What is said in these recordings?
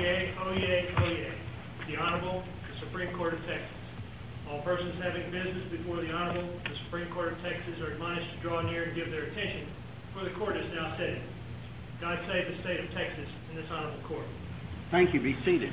Oyez, oyez, oyez. The Honorable, the Supreme Court of Texas. All persons having business before the Honorable, the Supreme Court of Texas are admonished to draw near and give their attention, for the Court is now sitting. God save the state of Texas and this Honorable Court. Thank you. Be seated.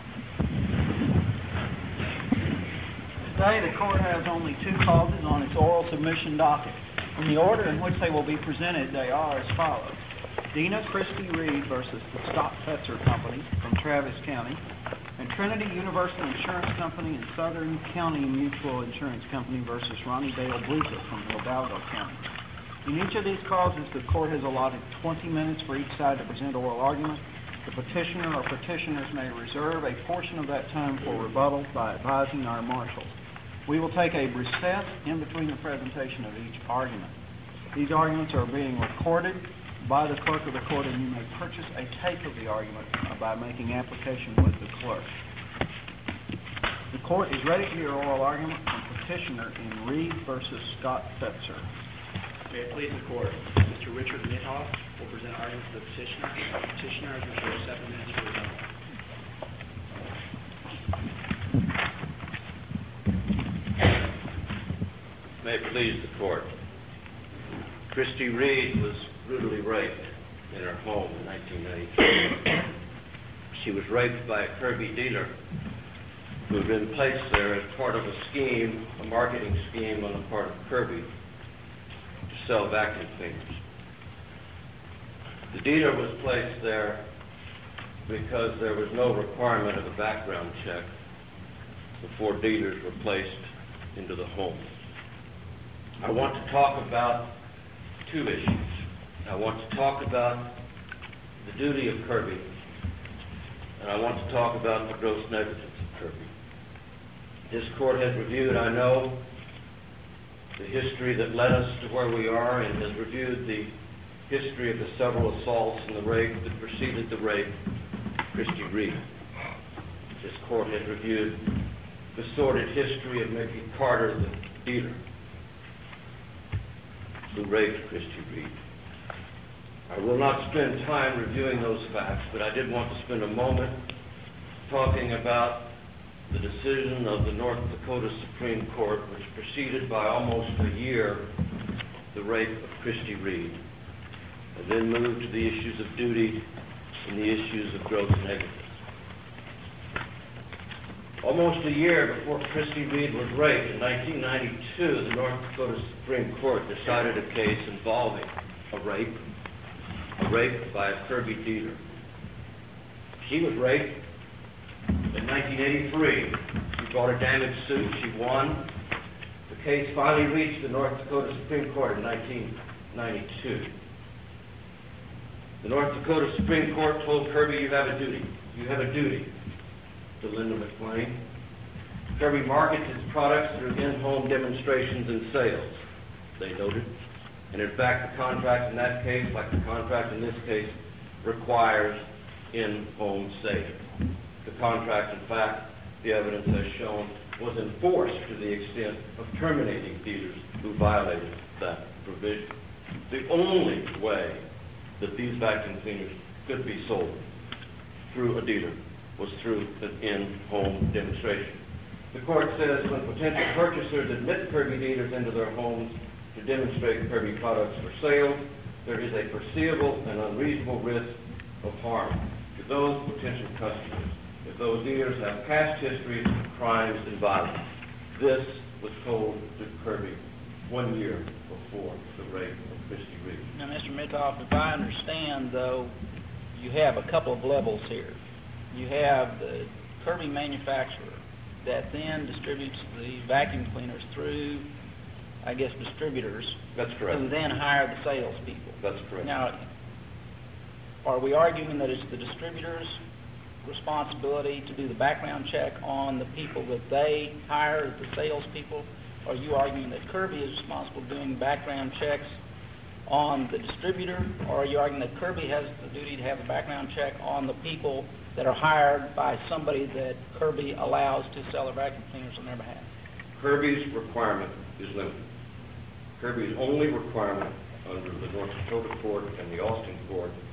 Today, the Court has only two causes on its oral submission docket. In the order in which they will be presented, they are as follows. Dina Christie Reed versus the Scott Fetzer Company from Travis County, and Trinity Universal Insurance Company and Southern County Mutual Insurance Company versus Ronnie Dale Blucher from Hidalgo County. In each of these causes, the Court has allotted 20 minutes for each side to present oral argument. The petitioner or petitioners may reserve a portion of that time for rebuttal by advising our marshals. We will take a recess in between the presentation of each argument. These arguments are being recorded by the clerk of the court, and you may purchase a tape of the argument by making application with the clerk. The court is ready to hear oral argument from petitioner in Reed versus Scott Fetzer. May it please the court, Mr. Richard Mithoff will present arguments for the petitioner. The petitioner has reserved 7 minutes for rebuttal. May it please the court. Christie Reed was brutally raped in her home in 1993. She was raped by a Kirby dealer who had been placed there as part of a scheme, a marketing scheme on the part of Kirby to sell vacuum cleaners. The dealer was placed there because there was no requirement of a background check before dealers were placed into the home. I want to talk about two issues. I want to talk about the duty of Kirby, and I want to talk about the gross negligence of Kirby. This court has reviewed, I know, the history that led us to where we are, and has reviewed the history of the several assaults and the rape that preceded the rape of Christie Reed. This court has reviewed the sordid history of Mickey Carter, the dealer who raped Christie Reed. I will not spend time reviewing those facts, but I did want to spend a moment talking about the decision of the North Dakota Supreme Court, which preceded by almost a year the rape of Christie Reed, and then moved to the issues of duty and the issues of gross negligence. Almost a year before Christie Reed was raped, in 1992, the North Dakota Supreme Court decided a case involving a rape by a Kirby dealer. She was raped in 1983. She brought a damage suit. She won. The case finally reached the North Dakota Supreme Court in 1992. The North Dakota Supreme Court told Kirby, you have a duty. You have a duty to Linda McLean. Kirby markets its products through in-home demonstrations and sales, they noted. And in fact, the contract in that case, like the contract in this case, requires in-home sale. The contract, in fact, the evidence has shown, was enforced to the extent of terminating dealers who violated that provision. The only way that these vacuum cleaners could be sold through a dealer was through an in-home demonstration. The court says when potential purchasers admit Kirby dealers into their homes to demonstrate Kirby products for sale, there is a foreseeable and unreasonable risk of harm to those potential customers if those dealers have past histories of crimes and violence. This was told to Kirby 1 year before the rape of Christie Reed. Now, Mr. Mithoff, if I understand, though, you have a couple of levels here. You have the Kirby manufacturer that then distributes the vacuum cleaners through, I guess, distributors. That's correct. Who then hire the salespeople. That's correct. Now, are we arguing that it's the distributor's responsibility to do the background check on the people that they hire, the salespeople? Are you arguing that Kirby is responsible for doing background checks on the distributor, or are you arguing that Kirby has the duty to have a background check on the people that are hired by somebody that Kirby allows to sell their vacuum cleaners on their behalf? Kirby's requirement is limited. Kirby's only requirement under the North Dakota court and the Austin court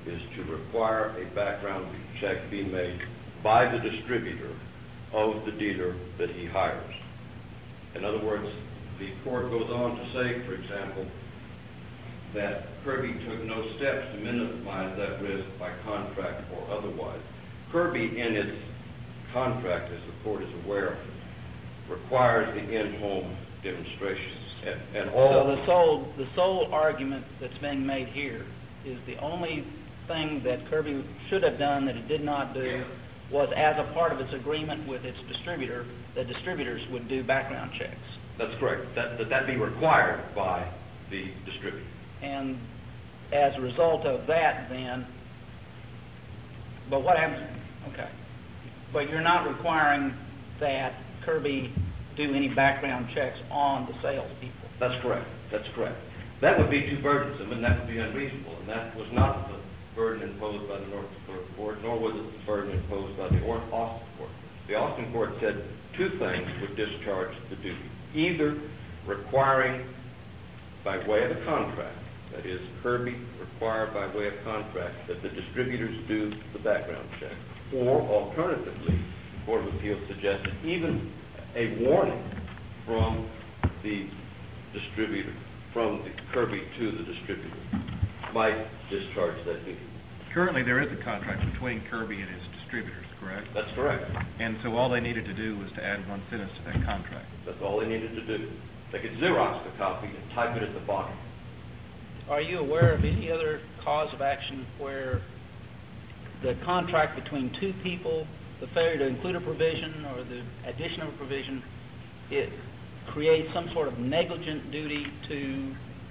is to require a background check be made by the distributor of the dealer that he hires. In other words, the court goes on to say, for example, that Kirby took no steps to minimize that risk by contract or otherwise. Kirby, in its contract, as the court is aware, requires the in-home demonstrations. And all So the sole argument that's being made here is the only thing that Kirby should have done that it did not do was, as a part of its agreement with its distributor, the distributors would do background checks. That's correct. That be required by the distributor. And as a result of that, then, but what happens? Okay. But you're not requiring that Kirby do any background checks on the salespeople. That's correct. That's correct. That would be too burdensome, and that would be unreasonable, and that was not the burden imposed by the North Dakota court, nor was it the burden imposed by the Austin court. The Austin court said two things would discharge the duty: either requiring by way of a contract, that is, Kirby required by way of contract that the distributors do the background check, or alternatively, the Court of Appeals suggested even a warning from the distributor, from the Kirby to the distributor, might discharge that duty. Currently, there is a contract between Kirby and his distributors, correct? That's correct. And so all they needed to do was to add one sentence to that contract. That's all they needed to do. They could Xerox the copy and type it at the bottom. Are you aware of any other cause of action where the contract between two people, the failure to include a provision or the addition of a provision, it creates some sort of negligent duty to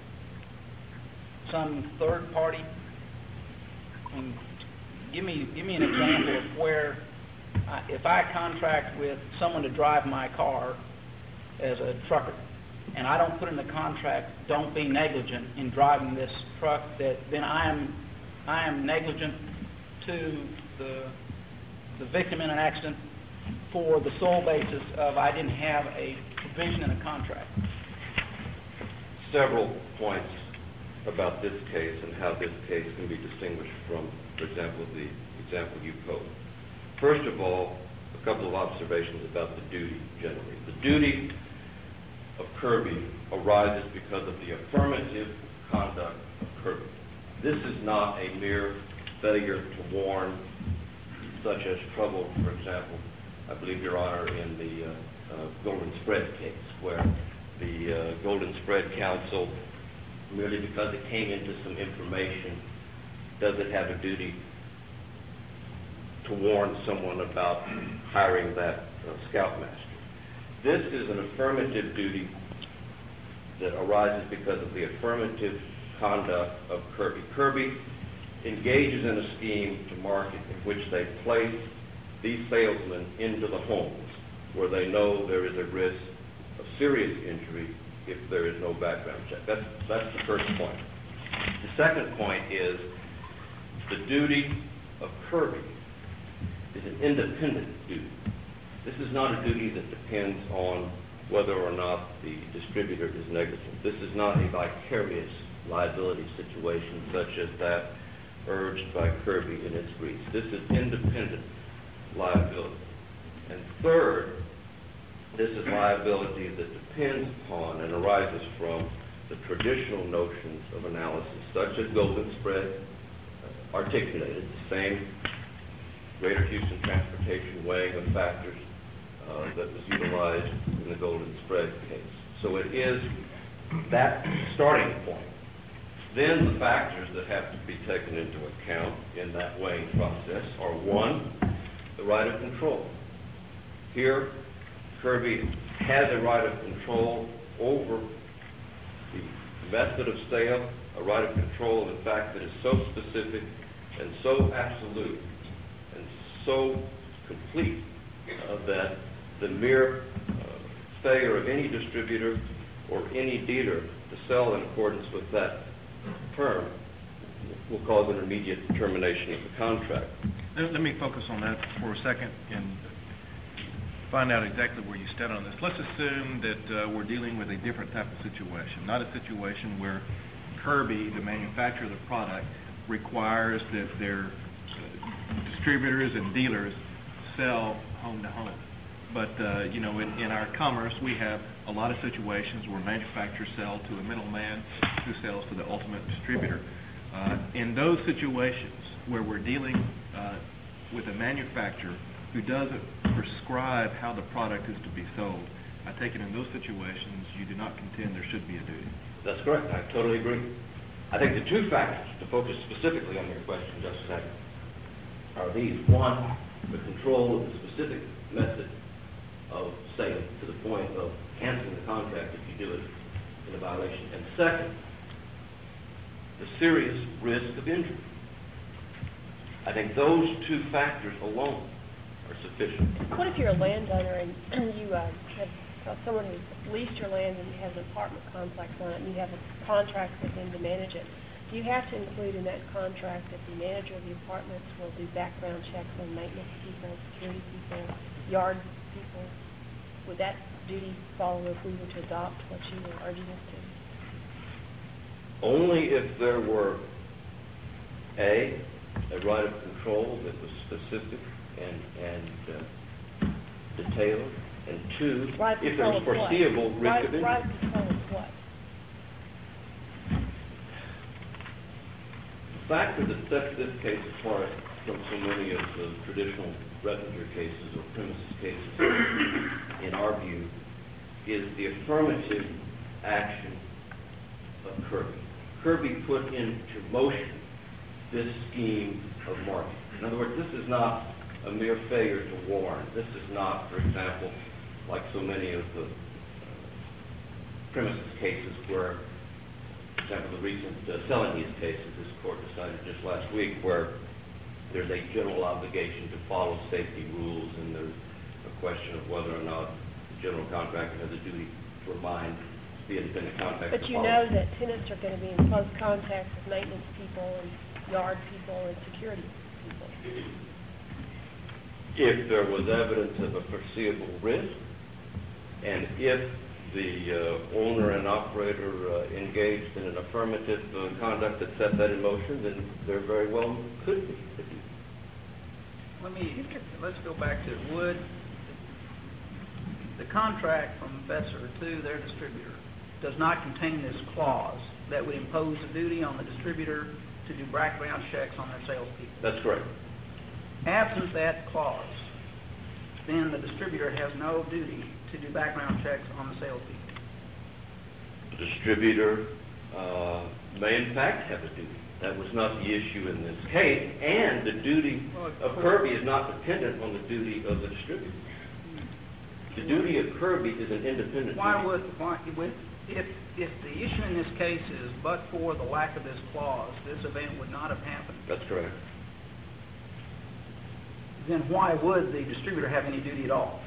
some third party? I mean, give me an example of where, if I contract with someone to drive my car as a trucker, and I don't put in the contract, don't be negligent in driving this truck, that then I am negligent to the victim in an accident for the sole basis of I didn't have a provision in a contract. Several points about this case and how this case can be distinguished from, for example, the example you posed. First of all, a couple of observations about the duty generally. The duty of Kirby arises because of the affirmative conduct of Kirby. This is not a mere failure to warn, such as trouble, for example, I believe, Your Honor, in the Golden Spread case, where the Golden Spread Council, merely because it came into some information, does it have a duty to warn someone about hiring that scoutmaster. This is an affirmative duty that arises because of the affirmative conduct of Kirby. Kirby engages in a scheme to market in which they place these salesmen into the homes where they know there is a risk of serious injury if there is no background check. That's the first point. The second point is the duty of Kirby is an independent duty. This is not a duty that depends on whether or not the distributor is negligent. This is not a vicarious liability situation such as that urged by Kirby in its briefs. This is independent liability. And third, this is liability that depends upon and arises from the traditional notions of analysis, such as Golden Spread articulated, the same Greater Houston Transportation weighing of factors that was utilized in the Golden Spread case. So it is that starting point. Then the factors that have to be taken into account in that weighing process are, one, the right of control. Here, Kirby has a right of control over the method of sale, a right of control, in fact, that is so specific and so absolute and so complete that the mere failure of any distributor or any dealer to sell in accordance with that term will cause an immediate termination of the contract. Let me focus on that for a second and find out exactly where you stand on this. Let's assume that we're dealing with a different type of situation, not a situation where Kirby, the manufacturer of the product, requires that their distributors and dealers sell home to home. But, in our commerce, we have a lot of situations where manufacturers sell to a middleman who sells to the ultimate distributor. In those situations where we're dealing with a manufacturer who doesn't prescribe how the product is to be sold, I take it in those situations you do not contend there should be a duty. That's correct. I totally agree. I think the two factors, to focus specifically on your question, Justice Hager, are these. One, the control of the specific method of sale to the point of canceling the contract if you do it in a violation. And second, the serious risk of injury. I think those two factors alone are sufficient. What if you're a landowner and you have someone who's leased your land and you have an apartment complex on it and you have a contract with them to manage it? Do you have to include in that contract that the manager of the apartments will do background checks on maintenance people, security people, yard people? Would that duty follow if we were to adopt what you were urging us to? Only if there were, A, a right of control that was specific and detailed, and two, Right if there was foreseeable risk of injury. Right of control of what? The factor that sets this case apart from so many of the traditional revenue cases or premises cases, in our view, is the affirmative action of Kirby. Kirby put into motion this scheme of marketing. In other words, this is not a mere failure to warn. This is not, for example, like so many of the premises cases where, for example, the recent Celanese cases this court decided just last week, where there's a general obligation to follow safety rules and there's a question of whether or not the general contractor has a duty to remind the independent contractor. But you know that tenants are going to be in close contact with maintenance people and yard people and security people. If there was evidence of a foreseeable risk, and if the owner and operator engaged in an affirmative conduct that set that in motion, then there very well could be. Let's go back to Wood. The contract from Besser to their distributor does not contain this clause that would impose a duty on the distributor to do background checks on their salespeople. That's correct. Absent that clause, then the distributor has no duty to do background checks on the salespeople. The distributor may in fact have a duty. That was not the issue in this case, and the duty of Kirby is not dependent on the duty of the distributor. The duty of Kirby is an independent duty. If the issue in this case is but for the lack of this clause, this event would not have happened. That's correct. Then why would the distributor have any duty at all?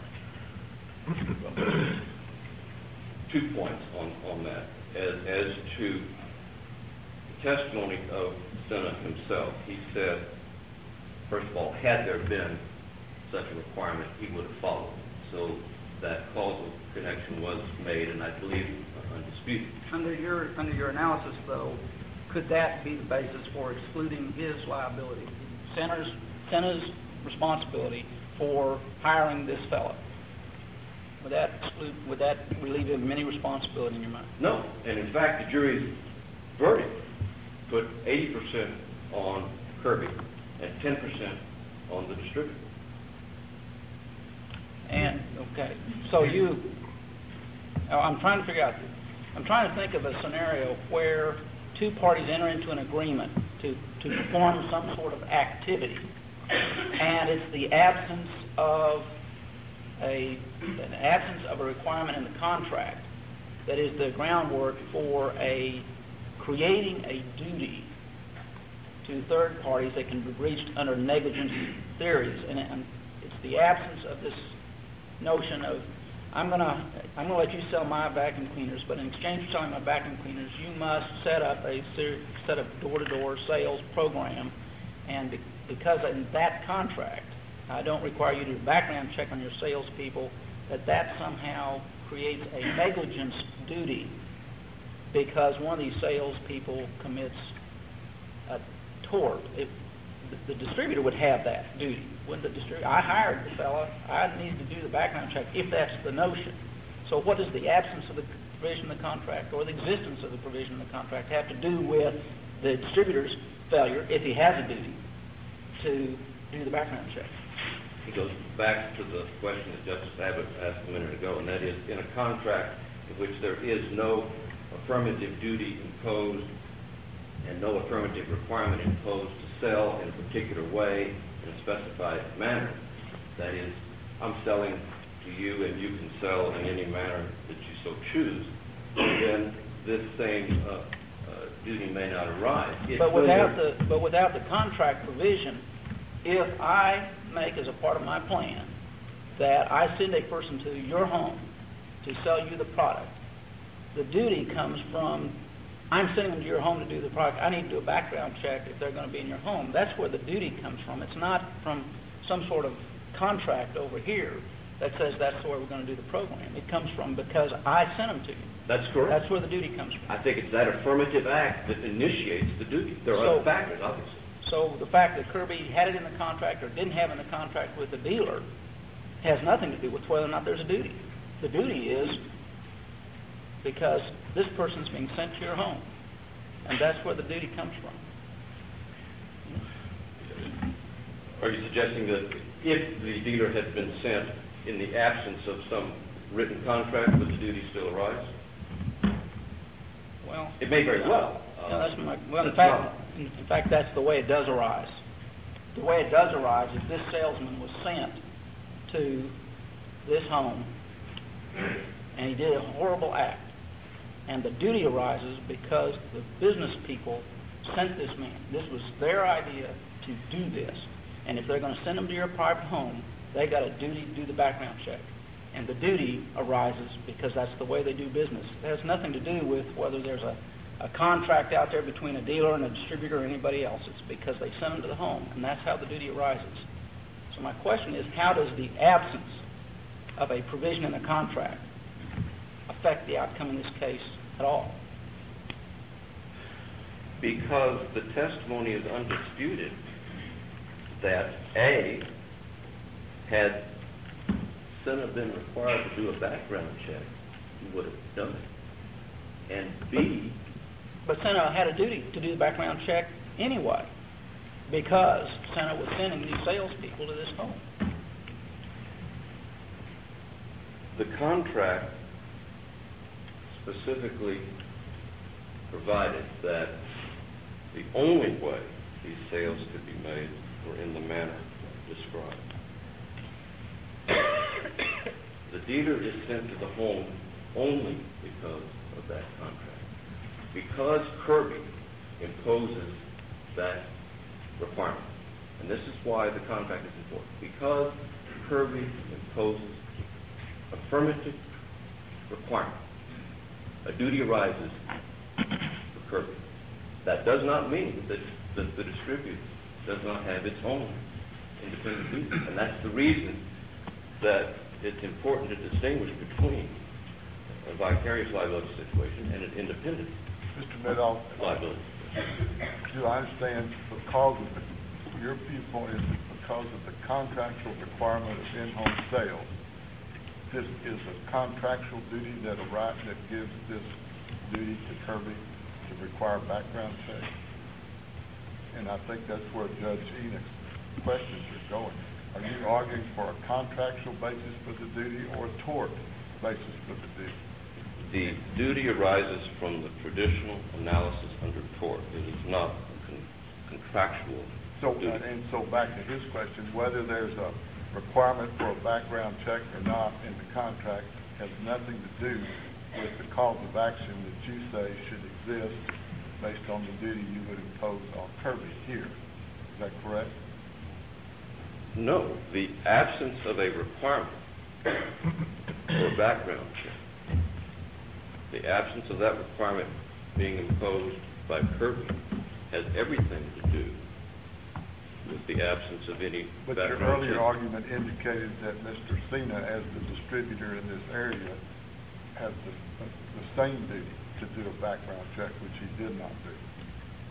2 points on that. As to the testimony of Senna himself, he said, first of all, had there been such a requirement, he would have followed. So that causal connection was made, and I believe undisputed. Under your analysis, though, could that be the basis for excluding his liability, Senna's responsibility for hiring this fellow? Would that relieve him of any responsibility in your mind? No, and in fact, the jury's verdict put 80% on Kirby and 10% on the distributor. And, okay, so I'm trying to think of a scenario where two parties enter into an agreement to perform some sort of activity, and it's the absence of a requirement in the contract that is the groundwork for creating a duty to third parties that can be breached under negligence theories, and it's the absence of this notion of I'm gonna let you sell my vacuum cleaners, but in exchange for selling my vacuum cleaners, you must set up a set of door-to-door sales program, and because in that contract I don't require you to do a background check on your salespeople, that somehow creates a negligence duty because one of these salespeople commits a tort, the distributor would have that duty. Wouldn't the distributor? I hired the fella. I need to do the background check if that's the notion. So what does the absence of the provision of the contract or the existence of the provision of the contract have to do with the distributor's failure, if he has a duty, to do the background check? It goes back to the question that Justice Abbott asked a minute ago, and that is, in a contract in which there is no affirmative duty imposed and no affirmative requirement imposed to sell in a particular way in a specified manner, that is, I'm selling to you and you can sell in any manner that you so choose, then this same duty may not arise. But without the contract provision, if I make as a part of my plan that I send a person to your home to sell you the product, the duty comes from, I'm sending them to your home to do the product. I need to do a background check if they're going to be in your home. That's where the duty comes from. It's not from some sort of contract over here that says that's where we're going to do the program. It comes from because I sent them to you. That's correct. That's where the duty comes from. I think it's that affirmative act that initiates the duty. There are other factors, obviously. So the fact that Kirby had it in the contract or didn't have it in the contract with the dealer has nothing to do with whether or not there's a duty. The duty is because this person's being sent to your home, and that's where the duty comes from. Are you suggesting that if the dealer had been sent in the absence of some written contract, would the duty still arise? Well, it may very well. In fact, that's the way it does arise. The way it does arise is this salesman was sent to this home, and he did a horrible act. And the duty arises because the business people sent this man. This was their idea to do this. And if they're going to send him to your private home, they got a duty to do the background check. And the duty arises because that's the way they do business. It has nothing to do with whether there's a contract out there between a dealer and a distributor or anybody else. It's because they sent him to the home, and that's how the duty arises. So my question is, how does the absence of a provision in the contract affect the outcome in this case at all? Because the testimony is undisputed that A, had Senna been required to do a background check, he would have done it. And B... But Senna had a duty to do the background check anyway, because Senna was sending these salespeople to this home. The contract specifically provided that the only way these sales could be made were in the manner described. The dealer is sent to the home only because of that contract. Because Kirby imposes that requirement, and this is why the contract is important, because Kirby imposes affirmative requirement, a duty arises for Kirby. That does not mean that the distributor does not have its own independent duty, and that's the reason that it's important to distinguish between a vicarious liability situation and an independent Mr. Meadow, liability. do I understand because of your viewpoint is that because of the contractual requirement of in-home sales, this is a contractual duty that gives this duty to Kirby to require background checks? And I think that's where Judge Enoch's questions are going. Are you arguing for a contractual basis for the duty or a tort basis for the duty? The duty arises from the traditional analysis under tort. It is not a contractual duty. And so back to his question, whether there's a requirement for a background check or not in the contract has nothing to do with the cause of action that you say should exist based on the duty you would impose on Kirby here. Is that correct? No. The absence of a requirement for a background check, the absence of that requirement being imposed by Kirby has everything to do with the absence of any But background your earlier check. argument indicated that Mr. Cena, as the distributor in this area, has the same duty to do a background check, which he did not do.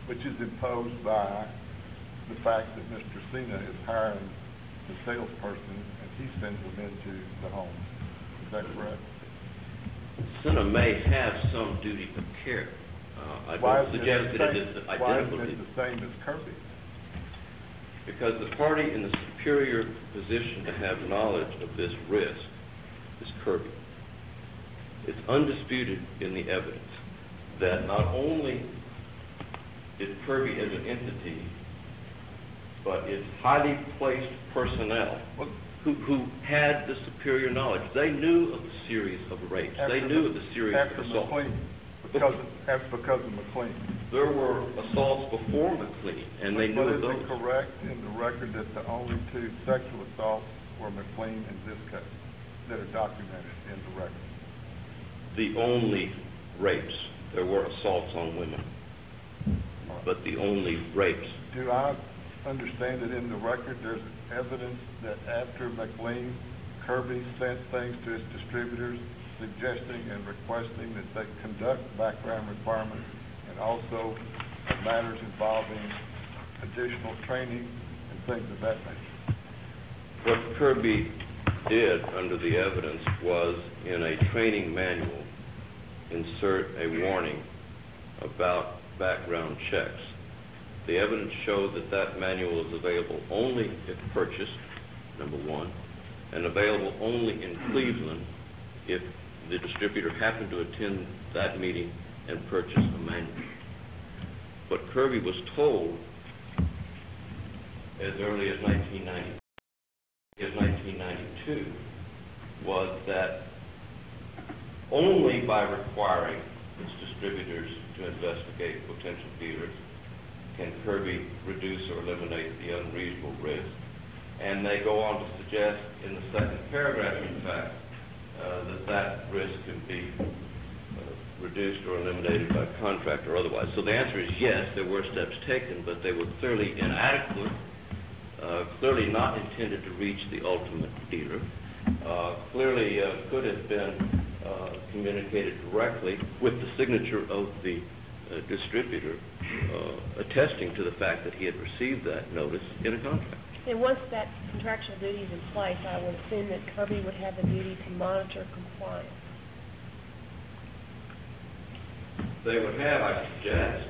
which is imposed by the fact that Mr. Cena is hiring the salesperson and he sends them into the home. Is that correct? Cena may have some duty of care. I don't suggest that it is identical. Why isn't it the same as Kirby? Because the party in the superior position to have knowledge of this risk is Kirby. It's undisputed in the evidence that not only is Kirby as an entity, but its highly placed personnel who had the superior knowledge. They knew of the series of rapes. They knew of the series of assaults. That's because of McLean. There were assaults before McLean, and they knew of those. But is it correct in the record that the only two sexual assaults were McLean and this case that are documented in the record? The only rapes. There were assaults on women, but the only rapes. Do I understand that in the record there's evidence that after McLean, Kirby sent things to his distributors suggesting and requesting that they conduct background requirements and also matters involving additional training and things of that nature? What Kirby did under the evidence was, in a training manual, insert a warning about background checks. The evidence showed that that manual is available only if purchased, number one, and available only in Cleveland if the distributor happened to attend that meeting and purchase a manual. What Kirby was told as early as 1992 was that only by requiring its distributors to investigate potential dealers can Kirby reduce or eliminate the unreasonable risk. And they go on to suggest in the second paragraph, in fact, that risk can be reduced or eliminated by contract or otherwise. So the answer is yes, there were steps taken, but they were clearly inadequate, clearly not intended to reach the ultimate dealer, clearly could have been communicated directly with the signature of the distributor attesting to the fact that he had received that notice in a contract. And once that contractual duty is in place, I would assume that Kirby would have the duty to monitor compliance. They would have, I suggest,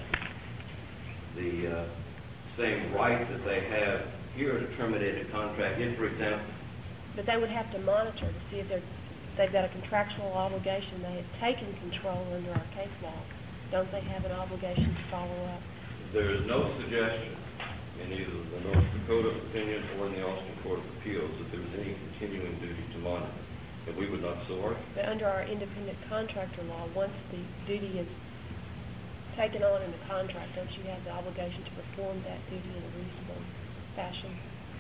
the same right that they have here to terminate a contract if, for example... But they would have to monitor to see if they've got a contractual obligation. They have taken control under our case law. Don't they have an obligation to follow up? There is no suggestion in either the North Dakota opinion or in the Austin Court of Appeals that there was any continuing duty to monitor, and we would not so argue. But under our independent contractor law, once the duty is taken on in the contract, don't you have the obligation to perform that duty in a reasonable fashion?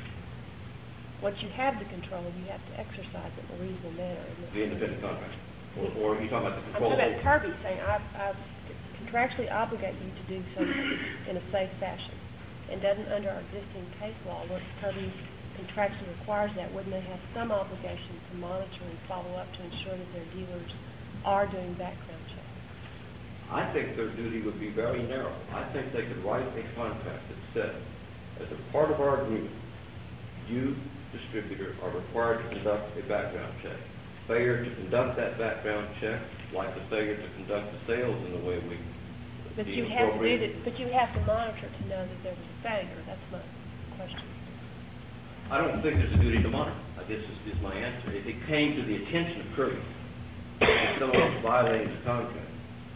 Once you have the control, you have to exercise it in a reasonable manner. The independent contractor? Or are you talking about the control? I'm talking about Kirby saying, I contractually obligate you to do so in a safe fashion. And doesn't, under our existing case law, once Kirby contractually requires that, wouldn't they have some obligation to monitor and follow up to ensure that their dealers are doing background checks? I think their duty would be very narrow. I think they could write a contract that said, as a part of our agreement, you, distributor, are required to conduct a background check. Failure to conduct that background check, like the failure to conduct the sales in the way we... But you have to do that, but you have to monitor to know that there was a failure. That's my question. I don't think there's a duty to monitor, I guess is my answer. If it came to the attention of Kirby that someone was violating the contract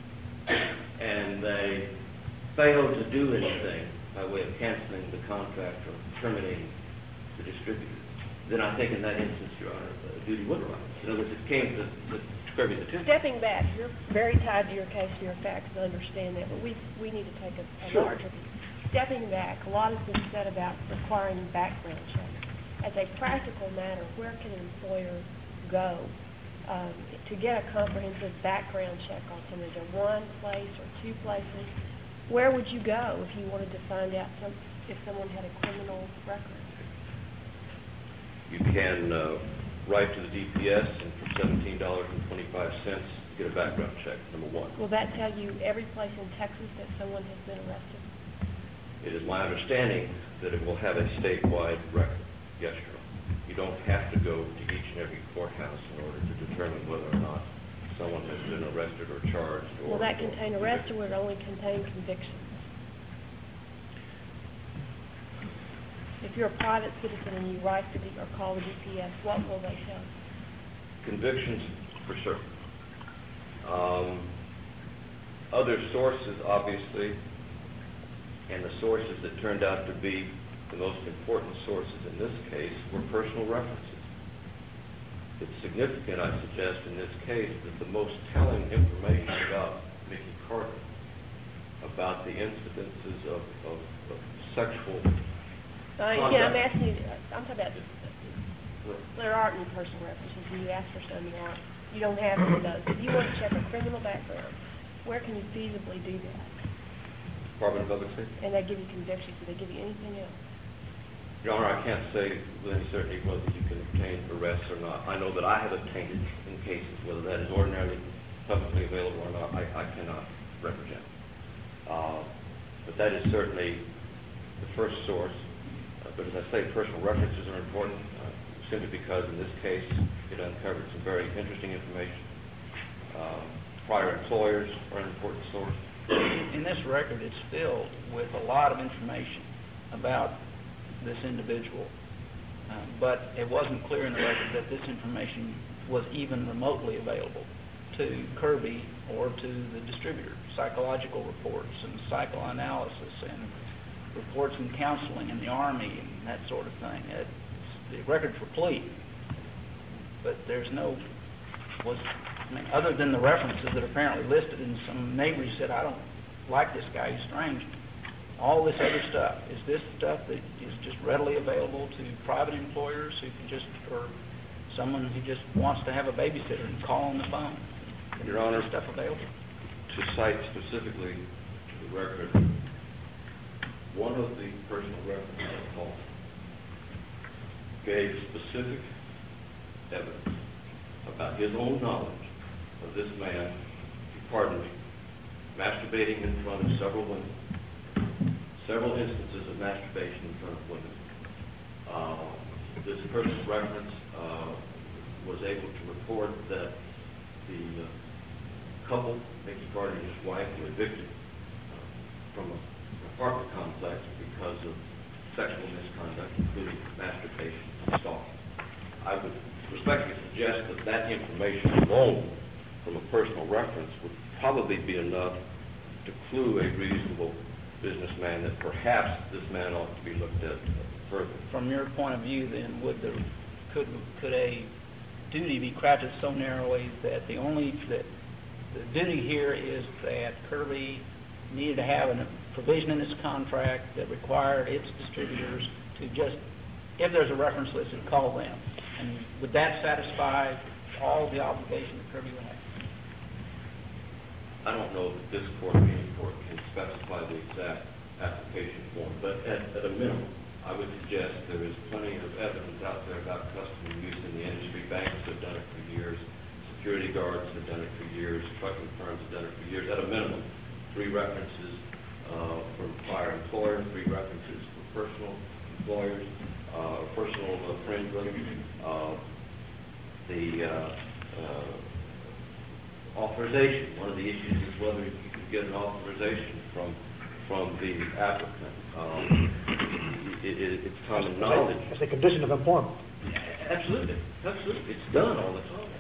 and they failed to do anything by way of canceling the contract or terminating the distributor, then I think in that instance, Your Honor, a duty would arise. In other words, it came to Kirby's attention. Stepping back, you're very tied to your case and your facts to understand that, but we need to take a larger view. Stepping back, a lot has been said about requiring background checks. As a practical matter, where can an employer go to get a comprehensive background check on someone? Is there one place or two places? Where would you go if you wanted to find out if someone had a criminal record? You can write to the DPS and for $17.25 get a background check, number one. Will that tell you every place in Texas that someone has been arrested? It is my understanding that it will have a statewide record. Yes, Your Honor. You don't have to go to each and every courthouse in order to determine whether or not someone has been arrested or charged or... Will that contain arrest, or will it only contain convictions? If you're a private citizen and you write or call the DPS, what will they tell you? Convictions, for certain. Other sources, obviously, and the sources that turned out to be the most important sources in this case were personal references. It's significant, I suggest, in this case, that the most telling information about Mickey Carter, about the incidences of sexual conduct... Yeah, I'm asking you, I'm talking about, there aren't any personal references, and you asked for some, you don't have any of those. If you want to check a criminal background, where can you feasibly do that? Department of Public Safety? And they give you convictions, do they give you anything else? Your Honor, I can't say with any certainty whether you can obtain arrests or not. I know that I have obtained it in cases, whether that is ordinarily publicly available or not, I cannot represent. But that is certainly the first source. But as I say, personal references are important simply because in this case it uncovered some very interesting information. Prior employers are an important source. In this record, it's filled with a lot of information about this individual, but it wasn't clear in the record that this information was even remotely available to Kirby or to the distributor. Psychological reports and psychoanalysis and reports and counseling in the Army and that sort of thing. The record's replete, but there's no, other than the references that are apparently listed, and some neighbors said, I don't like this guy, he's strange. All this other stuff, is this stuff that is just readily available to private employers who can just, or someone who just wants to have a babysitter and call on the phone? Your Honor, is this stuff available? To cite specifically to the record, one of the personal references I called gave specific evidence about his own knowledge of this man, pardon me, masturbating in front of several women, several instances of masturbation in front of women. This personal reference was able to report that the couple, Mickey Carter and his wife, were evicted from an apartment complex because of sexual misconduct, including masturbation and stalking. I would respectfully suggest that that information alone from a personal reference would probably be enough to clue a reasonable businessman that perhaps this man ought to be looked at further. From your point of view, then, could a duty be crafted so narrowly that the duty here is that Kirby needed to have a provision in its contract that required its distributors to just, if there's a reference listed, call them? And would that satisfy all the obligation that Kirby would have? I don't know that this court or any court can specify the exact application form, but at a minimum, I would suggest there is plenty of evidence out there about custom and use in the industry. Banks have done it for years. Security guards have done it for years. Trucking firms have done it for years. At a minimum, 3 references from prior employers, 3 references for personal employers, personal friends, the authorization. One of the issues is whether you can get an authorization from the applicant. It's common knowledge. It's a condition of employment. Absolutely. Absolutely. It's done all the time.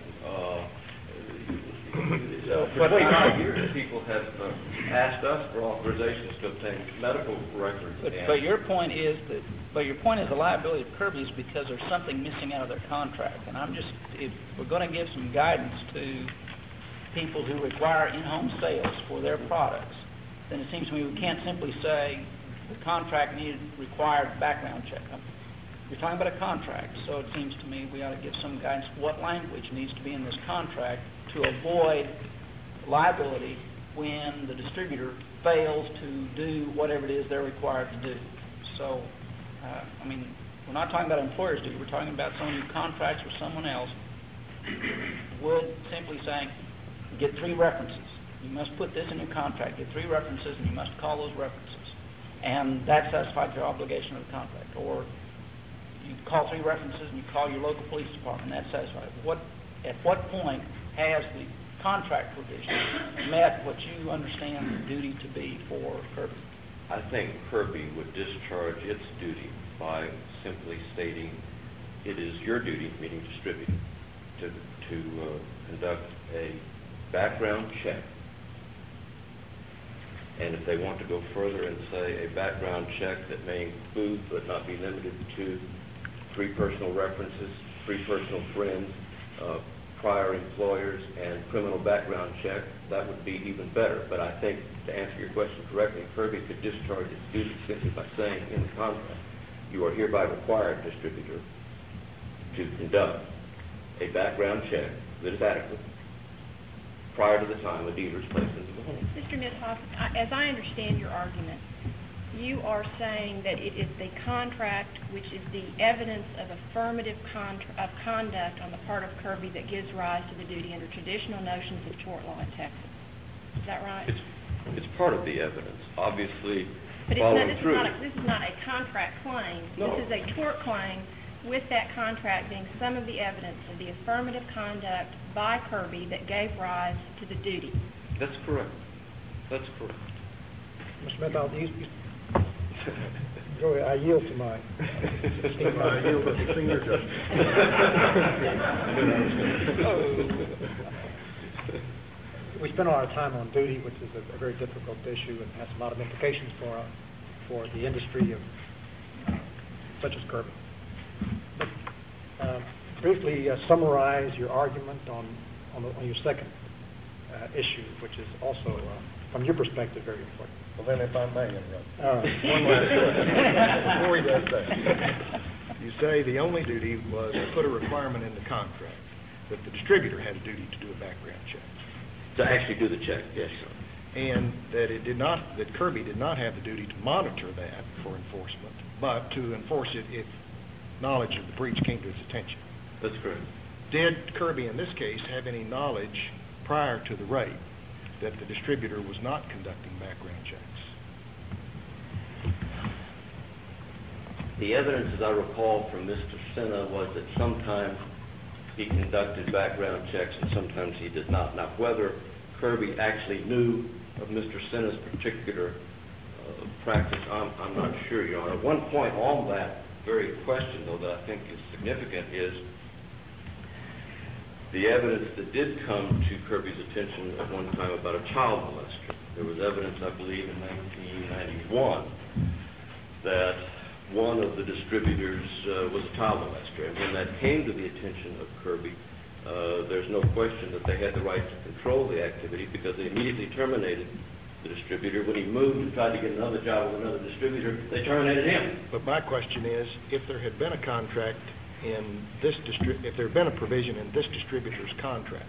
For 25 years, people have asked us for authorizations to obtain medical records. But your point is the liability of Kirby is because there's something missing out of their contract. And if we're going to give some guidance to people who require in-home sales for their products, then it seems to me we can't simply say the contract required background check. You're talking about a contract, so it seems to me we ought to give some guidance what language needs to be in this contract to avoid liability when the distributor fails to do whatever it is they're required to do. So, we're not talking about employers' duty. We're talking about someone who contracts with someone else. Would simply saying, get 3 references. You must put this in your contract. Get 3 references, and you must call those references. and that satisfied your obligation of the contract. Or you call 3 references and you call your local police department, and that's satisfied. At what point has the contract provision met what you understand the duty to be for Kirby? I think Kirby would discharge its duty by simply stating it is your duty, meaning distributor, to conduct a background check. And if they want to go further and say a background check that may include but not be limited to 3 personal references, 3 personal friends, prior employers, and criminal background check, that would be even better. But I think, to answer your question correctly, Kirby could discharge its duty simply by saying in the contract, you are hereby required, distributor, to conduct a background check that is adequate prior to the time a dealer is placed into the home. Mr. Nithoff, as I understand your argument, you are saying that it is the contract which is the evidence of affirmative conduct on the part of Kirby that gives rise to the duty under traditional notions of tort law in Texas. Is that right? It's part of the evidence. Obviously, But following through. This is not a contract claim. No. This is a tort claim, with that contract being some of the evidence of the affirmative conduct by Kirby that gave rise to the duty. That's correct. That's correct. Mr. Nithoff, go ahead. I yield to my... I yield to the senior judge. We spend a lot of time on duty, which is a very difficult issue and has a lot of implications for the industry of such as Kirby. But, briefly summarize your argument on your second issue, which is also, from your perspective, very important. Well, then, if I may interrupt. One last before he does that. You say the only duty was to put a requirement in the contract that the distributor had a duty to do a background check. To actually do the check, yes, sir. And that Kirby did not have the duty to monitor that for enforcement, but to enforce it if knowledge of the breach came to his attention. That's correct. Did Kirby, in this case, have any knowledge prior to the raid that the distributor was not conducting background checks? The evidence, as I recall from Mr. Senna, was that sometimes he conducted background checks and sometimes he did not. Now, whether Kirby actually knew of Mr. Senna's particular practice, I'm not sure, Your Honor. One point on that very question, though, that I think is significant is the evidence that did come to Kirby's attention at one time about a child molester. There was evidence, I believe, in 1991 that one of the distributors was a child molester. And when that came to the attention of Kirby, there's no question that they had the right to control the activity because they immediately terminated the distributor. When he moved and tried to get another job with another distributor, they terminated him. But my question is, if there had been a contract in this if there had been a provision in this distributor's contract,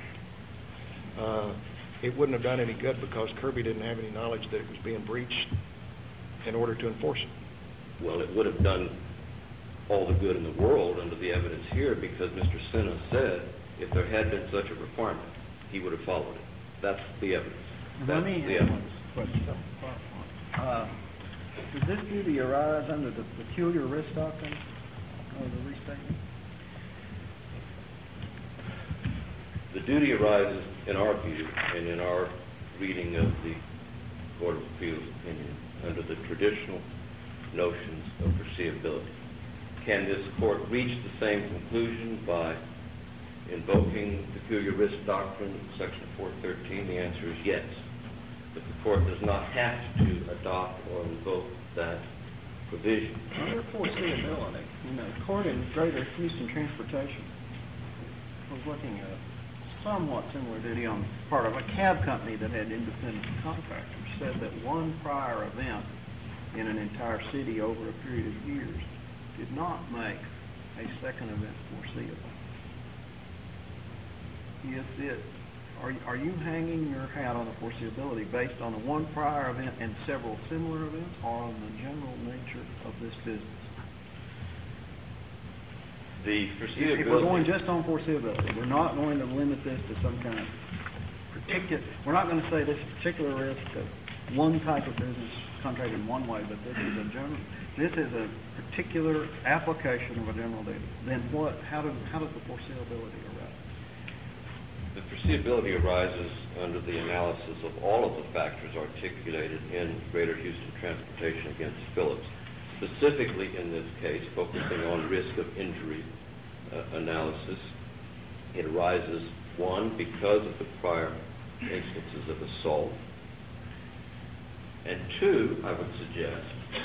it wouldn't have done any good because Kirby didn't have any knowledge that it was being breached in order to enforce it. Well, it would have done all the good in the world under the evidence here because Mr. Senna said if there had been such a requirement, he would have followed it. That's the evidence. Let me the ask evidence. one question. Does this duty arise under the peculiar risk doctrine of the restatement? The duty arises, in our view, and in our reading of the Court of Appeals opinion, under the traditional notions of foreseeability. Can this court reach the same conclusion by invoking peculiar risk doctrine, section 413? The answer is yes. But the court does not have to adopt or invoke that provision. Under foreseeability, the court in Greater Houston Transportation was looking at a somewhat similar duty on the part of a cab company that had independent contractors, said that one prior event in an entire city over a period of years did not make a second event foreseeable. Are you hanging your hat on the foreseeability based on the one prior event and several similar events, or on the general nature of this business? The foreseeability... If we're going just on foreseeability, we're not going to limit this to some kind of particular... We're not going to say this particular risk of one type of business contract in one way, but this is a particular application of a general duty, then how does the foreseeability arise? The foreseeability arises under the analysis of all of the factors articulated in Greater Houston Transportation against Phillips. Specifically in this case, focusing on risk of injury analysis, it arises, one, because of the prior instances of assault, and two, I would suggest,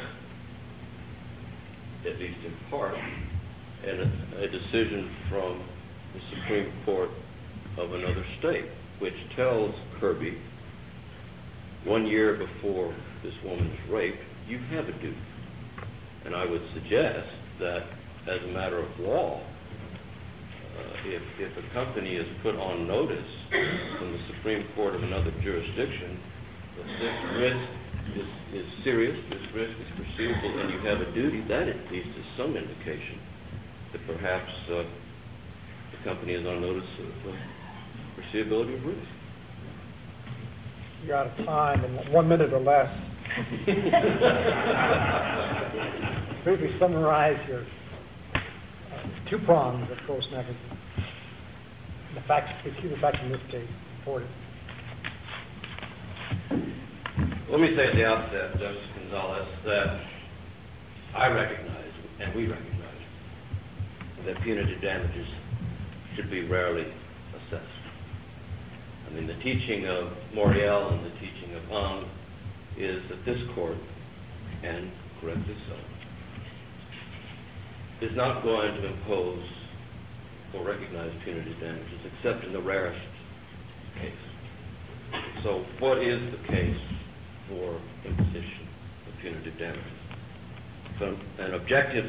at least in part, and a decision from the Supreme Court of another state, which tells Kirby, 1 year before this woman is raped, you have a duty. And I would suggest that, as a matter of law, if a company is put on notice from the Supreme Court of another jurisdiction that this risk is serious, this risk is foreseeable, and you have a duty, that at least is some indication that perhaps the company is on notice of foreseeability of risk. You're out of time, in 1 minute or less. Briefly summarize your two prongs, of course, now the facts in this case important. Let me say at the outset, Justice Gonzalez, that I recognize, and we recognize, that punitive damages should be rarely assessed. I mean, the teaching of Morial and the teaching of Ung is that this court, and correctly so, is not going to impose or recognize punitive damages except in the rarest case. So what is the case for imposition of punitive damages? From an objective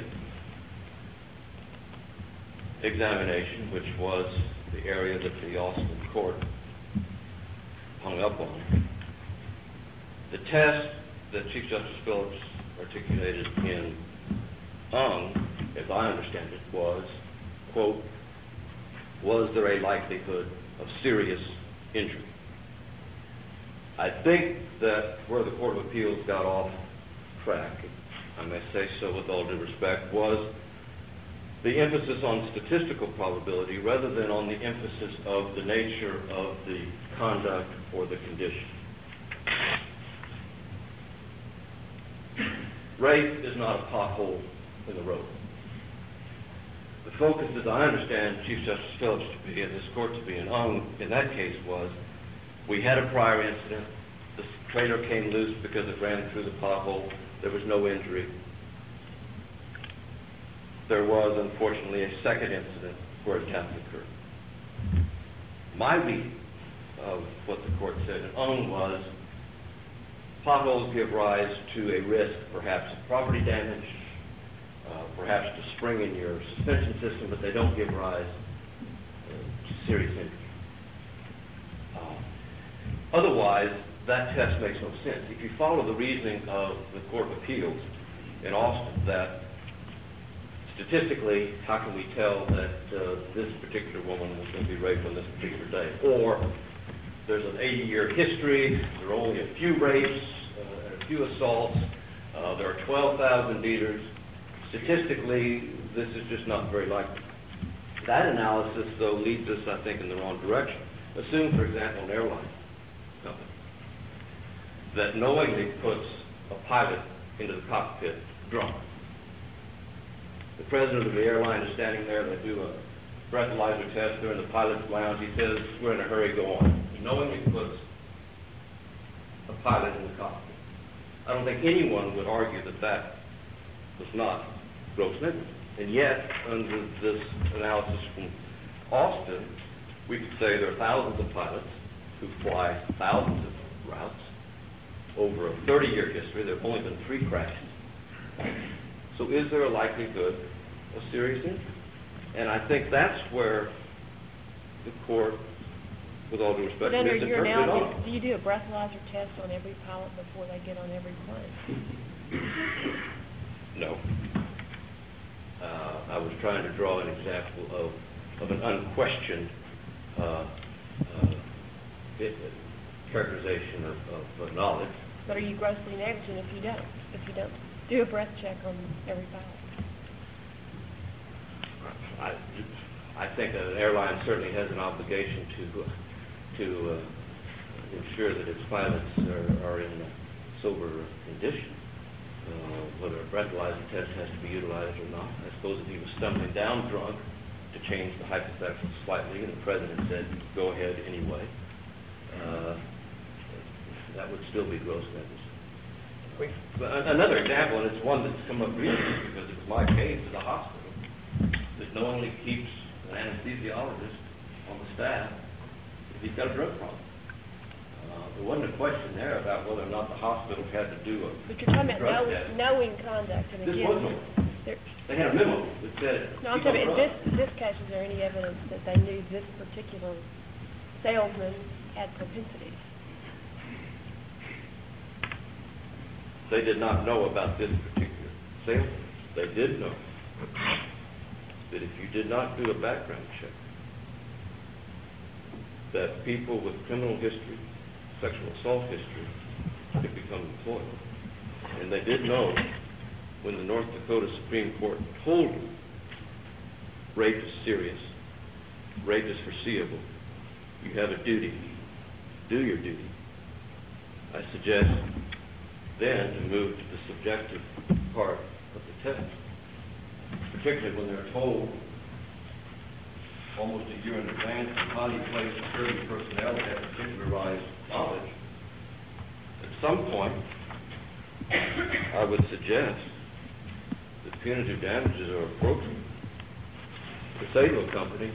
examination, which was the area that the Austin court hung up on, the test that Chief Justice Phillips articulated in Ung, as I understand it, was, quote, was there a likelihood of serious injury? I think that where the Court of Appeals got off track, I may say so with all due respect, was the emphasis on statistical probability rather than on the emphasis of the nature of the conduct or the condition. Rape is not a pothole in the road. The focus, as I understand Chief Justice Phillips to be, and this court to be, in Ung in that case was, we had a prior incident, the trailer came loose because it ran through the pothole, there was no injury. There was, unfortunately, a second incident where a death occurred. My reading of what the court said in Ung was, potholes give rise to a risk, perhaps of property damage, perhaps to spring in your suspension system, but they don't give rise to serious injury. Otherwise, that test makes no sense. If you follow the reasoning of the Court of Appeals in Austin, that statistically, how can we tell that this particular woman was going to be raped on this particular day? Or there's an 80-year history, there are only a few rapes and a few assaults, there are 12,000 dealers. Statistically, this is just not very likely. That analysis, though, leads us, I think, in the wrong direction. Assume, for example, an airline company that knowingly puts a pilot into the cockpit drunk. The president of the airline is standing there, they do a breathalyzer test, they're in the pilot's lounge, he says, we're in a hurry, go on. He knowingly puts a pilot in the cockpit. I don't think anyone would argue that that was not gross negligence. And yet, under this analysis from Austin, we could say there are thousands of pilots who fly thousands of routes. Over a 30-year history, there have only been 3 crashes. So is there a likelihood of serious injury? And I think that's where the court, with all due respect, Under your misinterpreted analysis, on. do you do a breathalyzer test on every pilot before they get on every plane? No. I was trying to draw an example of an unquestioned characterization of knowledge. But are you grossly negligent if you don't do a breath check on every pilot? I think an airline certainly has an obligation to ensure that its pilots are in sober condition. Whether a breathalyzer test has to be utilized or not. I suppose if he was stumbling down drunk, to change the hypothetical slightly, and the President said, go ahead anyway, that would still be gross negligence. But another example, and it's one that's come up recently because it was my case at the hospital, that knowingly keeps an anesthesiologist on the staff if he's got a drug problem. There wasn't a question there about whether or not the hospital had to do a But you're talking drug about test. knowing conduct, and This again, was knowing. They had a memo that said, no, I'm keep on talking, drugs. this case, is there any evidence that they knew this particular salesman had propensities? They did not know about this particular salesman. They did know that if you did not do a background check, that people with criminal history, sexual assault history, could become employed. And they did know when the North Dakota Supreme Court told them rape is serious, rape is foreseeable, you have a duty, do your duty. I suggest then to move to the subjective part of the test, particularly when they're told almost a year in advance that highly placed Kirby personnel have particularized knowledge. At some point, I would suggest that punitive damages are appropriate. To say to a company,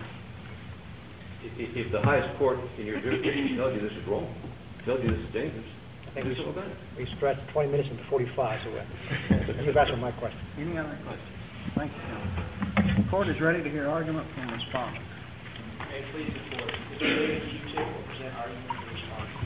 if the highest court in your jurisdiction tells you this is wrong, tells you this is dangerous, do something about it. We stretched 20 minutes into 45, so you've answered my question. Any other questions? Thank you, Counsel. The court is ready to hear argument from the respondent. May it please the court. Mr. David Q. will present argument for the respondent.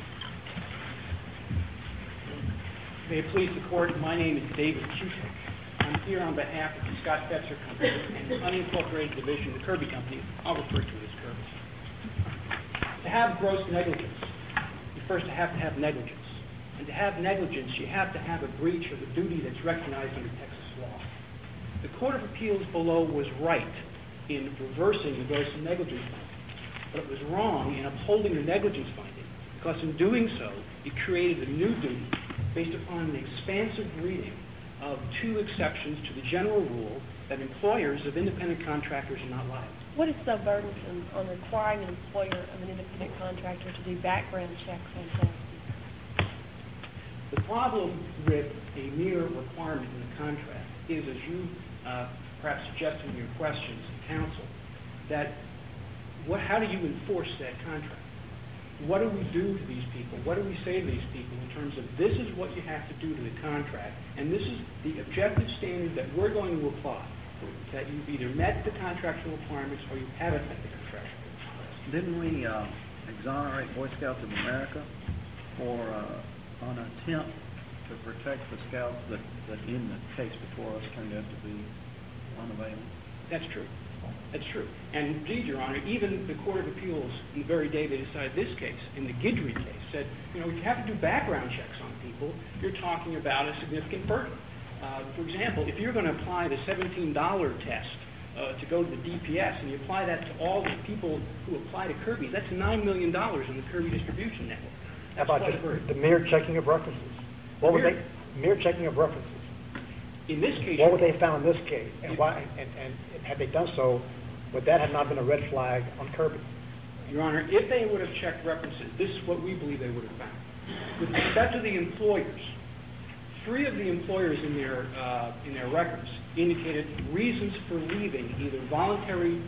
May it please the court, my name is David Cusick. I'm here on behalf of the Scott Fetzer Company and the unincorporated division of the Kirby Company. I'll refer to it as Kirby. To have gross negligence, you first have to have negligence. And to have negligence, you have to have a breach of a duty that's recognized under Texas law. The Court of Appeals below was right in reversing the gross negligence finding, but it was wrong in upholding the negligence finding, because in doing so, it created a new duty based upon an expansive reading of two exceptions to the general rule that employers of independent contractors are not liable. What is so burdensome on requiring an employer of an independent contractor to do background checks on salespeople? The problem with a mere requirement in the contract is, as you perhaps suggested in your questions to counsel, that how do you enforce that contract? What do we do to these people? What do we say to these people in terms of this is what you have to do to the contract, and this is the objective standard that we're going to apply, that you've either met the contractual requirements or you haven't met the contractual requirements. Didn't we exonerate Boy Scouts of America for an attempt to protect the scouts that in the case before us turned out to be unavailable? That's true. That's true. And indeed, Your Honor, even the Court of Appeals, in the very day they decided this case, in the Guidry case, said, if you have to do background checks on people, you're talking about a significant burden. For example, if you're going to apply the $17 test to go to the DPS, and you apply that to all the people who apply to Kirby, that's $9 million in the Kirby distribution network. How about the mere checking of references? Mere checking of references. In this case, what would they have found in this case, and why? And had they done so, would that have not been a red flag on Kirby? Your Honor, if they would have checked references, this is what we believe they would have found. With respect to the employers, 3 of the employers in their records indicated reasons for leaving, either voluntary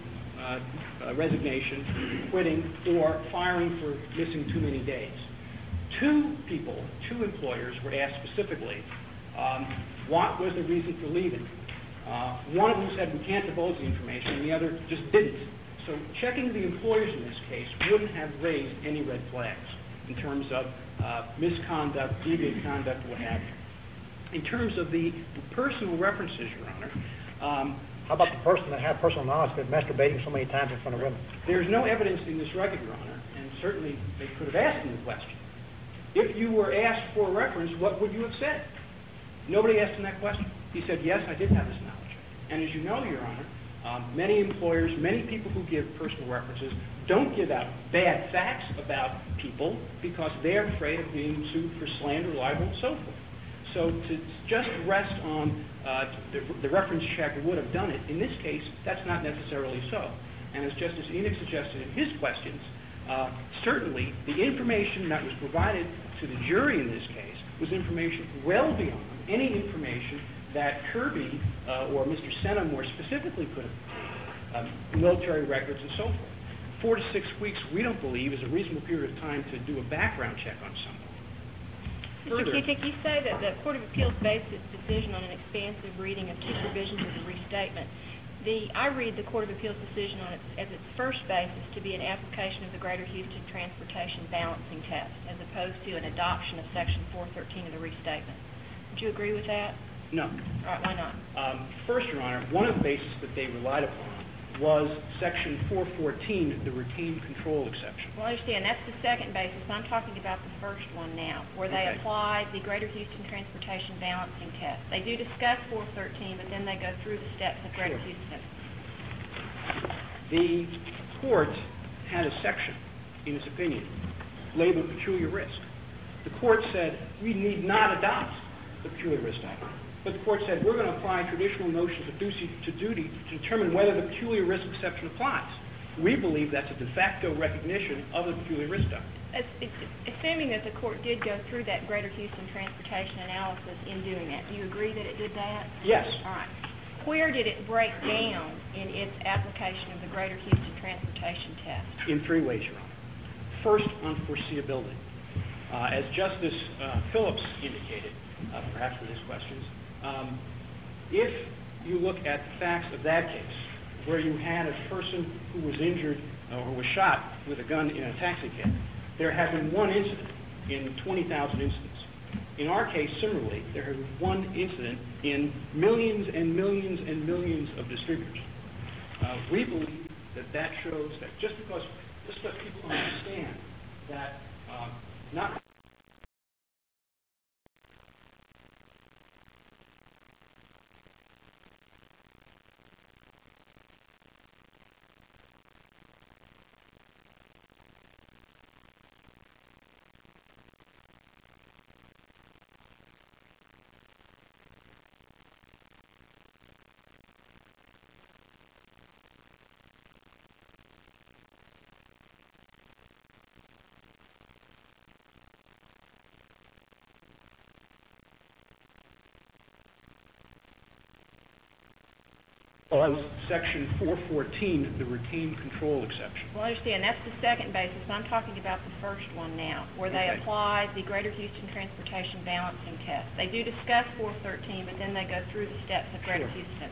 resignation, quitting, or firing for missing too many days. 2 employers were asked specifically, what was the reason for leaving? One of them said, we can't divulge the information, and the other just didn't. So checking the employers in this case wouldn't have raised any red flags in terms of misconduct, deviant conduct, what have you. In terms of the personal references, Your Honor, how about the person that had personal knowledge of masturbating so many times in front of women? There's no evidence in this record, Your Honor, and certainly they could have asked him the question. if you were asked for a reference, what would you have said? Nobody asked him that question. He said, yes, I did have this knowledge. And as you know, Your Honor, many employers, many people who give personal references don't give out bad facts about people because they're afraid of being sued for slander, libel, and so forth. So to just rest on the reference check would have done it, in this case, that's not necessarily so. And as Justice Enoch suggested in his questions, certainly the information that was provided to the jury in this case was information well beyond any information that Kirby or Mr. Senna more specifically could have obtained, military records and so forth. 4 to 6 weeks, we don't believe, is a reasonable period of time to do a background check on someone. Mr. Kutik, you say that the Court of Appeals based its decision on an expansive reading of two provisions of the restatement. I read the Court of Appeals decision as its first basis to be an application of the Greater Houston Transportation Balancing Test, as opposed to an adoption of Section 413 of the restatement. Would you agree with that? No. All right, why not? First, Your Honor, one of the bases that they relied upon was Section 414, the retained control exception. Well, I understand. That's the second basis. I'm talking about the first one now, where they apply the Greater Houston Transportation Balancing Test. They do discuss 413, but then they go through the steps of Greater Houston. The court had a section, in its opinion, labeled peculiar risk. The court said, we need not adopt the peculiar risk doctrine. But the court said, we're going to apply traditional notions of duty to determine whether the peculiar risk exception applies. We believe that's a de facto recognition of the peculiar risk doctrine. Assuming that the court did go through that Greater Houston transportation analysis in doing that, do you agree that it did that? Yes. All right. Where did it break down in its application of the Greater Houston transportation test? In 3 ways, Your Honor. First, on foreseeability. As Justice Phillips indicated, perhaps with his questions, if you look at the facts of that case, where you had a person who was injured or was shot with a gun in a taxi cab, there had been one incident in 20,000 incidents. In our case, similarly, there had been one incident in millions and millions and millions of distributors. We believe that shows that just because people understand that not Section 414, the retained control exception. Well, I understand. That's the second basis. I'm talking about the first one now, where they apply the Greater Houston Transportation Balancing Test. They do discuss 413, but then they go through the steps of Greater Houston.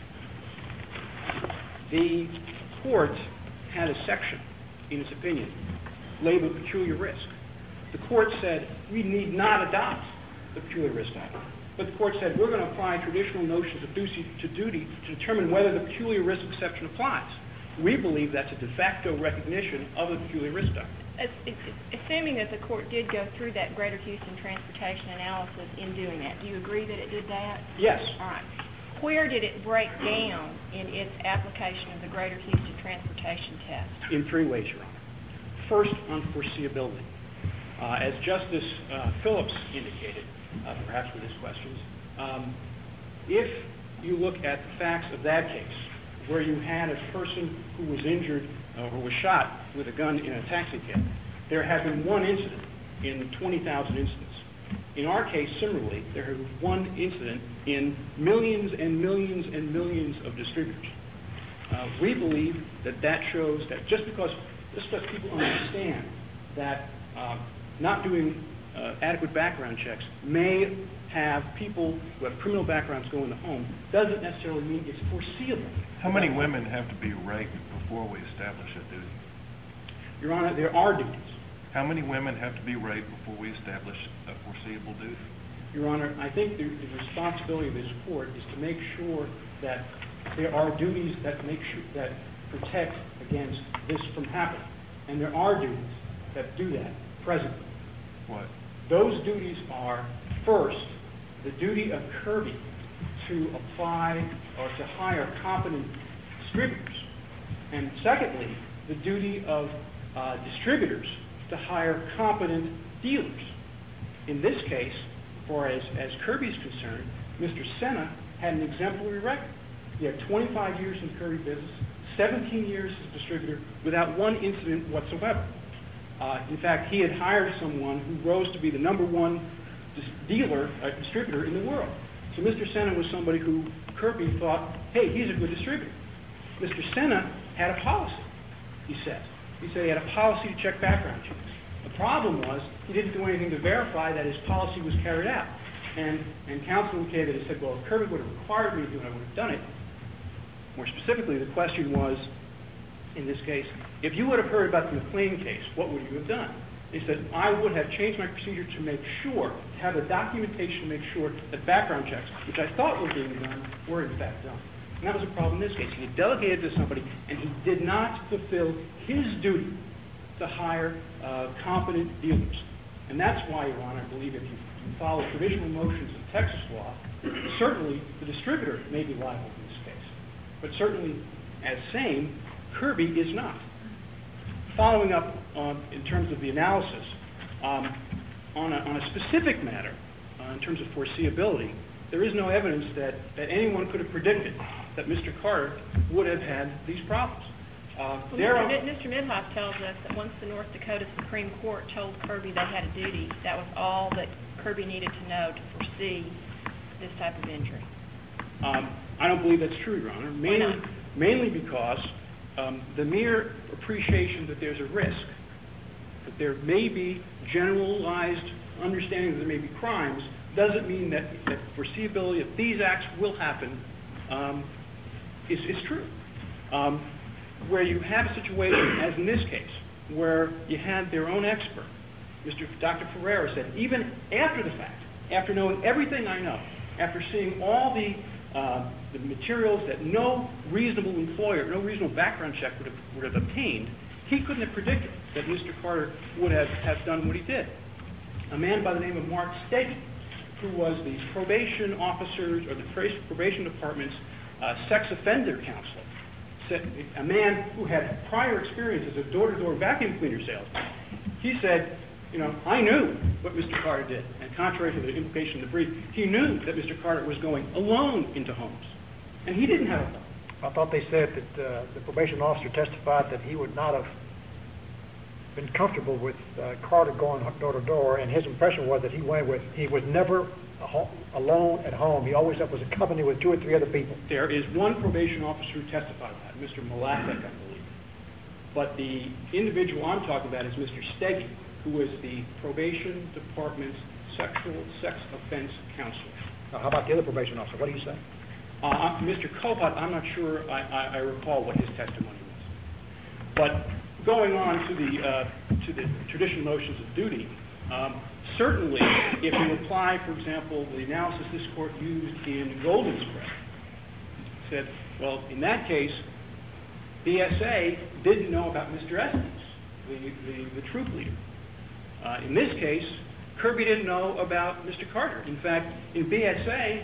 The court had a section, in its opinion, labeled peculiar risk. The court said, we need not adopt the peculiar risk doctrine. But the court said, we're going to apply traditional notions of duty to determine whether the peculiar risk exception applies. We believe that's a de facto recognition of the peculiar risk doctrine. Assuming that the court did go through that Greater Houston transportation analysis in doing that, do you agree that it did that? Yes. All right. Where did it break down in its application of the Greater Houston transportation test? In 3 ways, Your Honor. First, on foreseeability. As Justice Phillips indicated, perhaps with his questions, if you look at the facts of that case, where you had a person who was injured or was shot with a gun in a taxi cab, there had been one incident in 20,000 incidents. In our case, similarly, there had been one incident in millions and millions and millions of distributors. We believe that shows that just because people understand that not doing adequate background checks may have people who have criminal backgrounds go in the home doesn't necessarily mean it's foreseeable. How many women have to be raped before we establish a duty? Your Honor, there are duties. How many women have to be raped before we establish a foreseeable duty? Your Honor, I think the responsibility of this court is to make sure that there are duties that protect against this from happening. And there are duties that do that presently. What? Those duties are, first, the duty of Kirby to apply or to hire competent distributors. And secondly, the duty of distributors to hire competent dealers. In this case, as Kirby is concerned, Mr. Senna had an exemplary record. He had 25 years in the Kirby business, 17 years as a distributor without one incident whatsoever. In fact, he had hired someone who rose to be the number one distributor in the world. So Mr. Senna was somebody who Kirby thought, hey, he's a good distributor. Mr. Senna had a policy, he said. He said he had a policy to check background checks. The problem was he didn't do anything to verify that his policy was carried out. And counsel indicated, he said, well, if Kirby would have required me to do it, I would have done it. More specifically, the question was, in this case, if you would have heard about the McLean case, what would you have done? He said, I would have changed my procedure to make sure, to have the documentation to make sure that background checks, which I thought were being done, were in fact done. And that was a problem in this case. He had delegated to somebody, and he did not fulfill his duty to hire competent dealers. And that's why, Your Honor, I believe if you follow traditional motions in Texas law, certainly the distributor may be liable in this case. But certainly, as same, Kirby is not. Following up in terms of the analysis, on a specific matter, in terms of foreseeability, there is no evidence that anyone could have predicted that Mr. Carter would have had these problems. Mr. Minhoff tells us that once the North Dakota Supreme Court told Kirby they had a duty, that was all that Kirby needed to know to foresee this type of injury. I don't believe that's true, Your Honor. Mainly because the mere appreciation that there's a risk, that there may be generalized understanding that there may be crimes, doesn't mean that foreseeability of these acts will happen is true. Where you have a situation, as in this case, where you had their own expert, Dr. Ferreira said, even after the fact, after knowing everything I know, after seeing all the materials that no reasonable employer, no reasonable background check would have obtained, he couldn't have predicted that Mr. Carter would have done what he did. A man by the name of Mark Steggy, who was the probation officers or the probation department's sex offender counselor, a man who had prior experience as a door-to-door vacuum cleaner salesman. He said, I knew what Mr. Carter did, and contrary to the implication in the brief, he knew that Mr. Carter was going alone into homes, and he didn't have a phone. I thought they said that the probation officer testified that he would not have been comfortable with Carter going door to door, and his impression was that he was never alone at home. He always was accompanied with 2 or 3 other people. There is one probation officer who testified to that, Mr. Malatek, I believe. But the individual I'm talking about is Mr. Steggy, who was the probation department's sex offense counselor. Now, how about the other probation officer? What do you say? Mr. Kopat, I'm not sure I recall what his testimony was. But going on to the traditional notions of duty, certainly if you apply, for example, the analysis this court used in Golden Spread, said, well, in that case, BSA didn't know about Mr. Estes, the troop leader. In this case, Kirby didn't know about Mr. Carter. In fact, in BSA,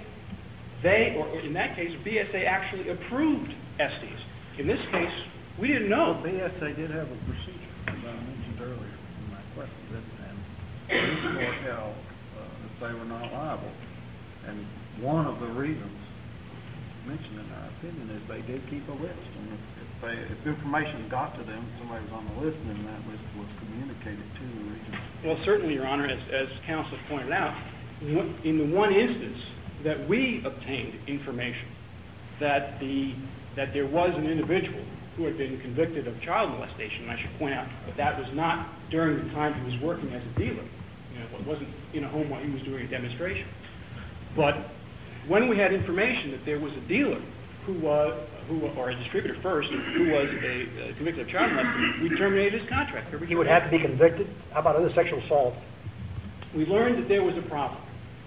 BSA actually approved Estes. In this case, we didn't know. Well, BSA did have a procedure, as I mentioned earlier in my question, and the court held that they were not liable. And one of the reasons mentioned in our opinion is they did keep a list. And if information got to them, somebody was on the list, then that list was communicated to the region. Well, certainly, Your Honor, as counsel pointed out, in the one instance that we obtained information that there was an individual who had been convicted of child molestation, and I should point out that was not during the time he was working as a dealer. It wasn't in a home while he was doing a demonstration. But when we had information that there was a dealer or a distributor first, who was convicted of child molestation, we terminated his contract. He would have to be convicted? How about other sexual assault? We learned that there was a problem.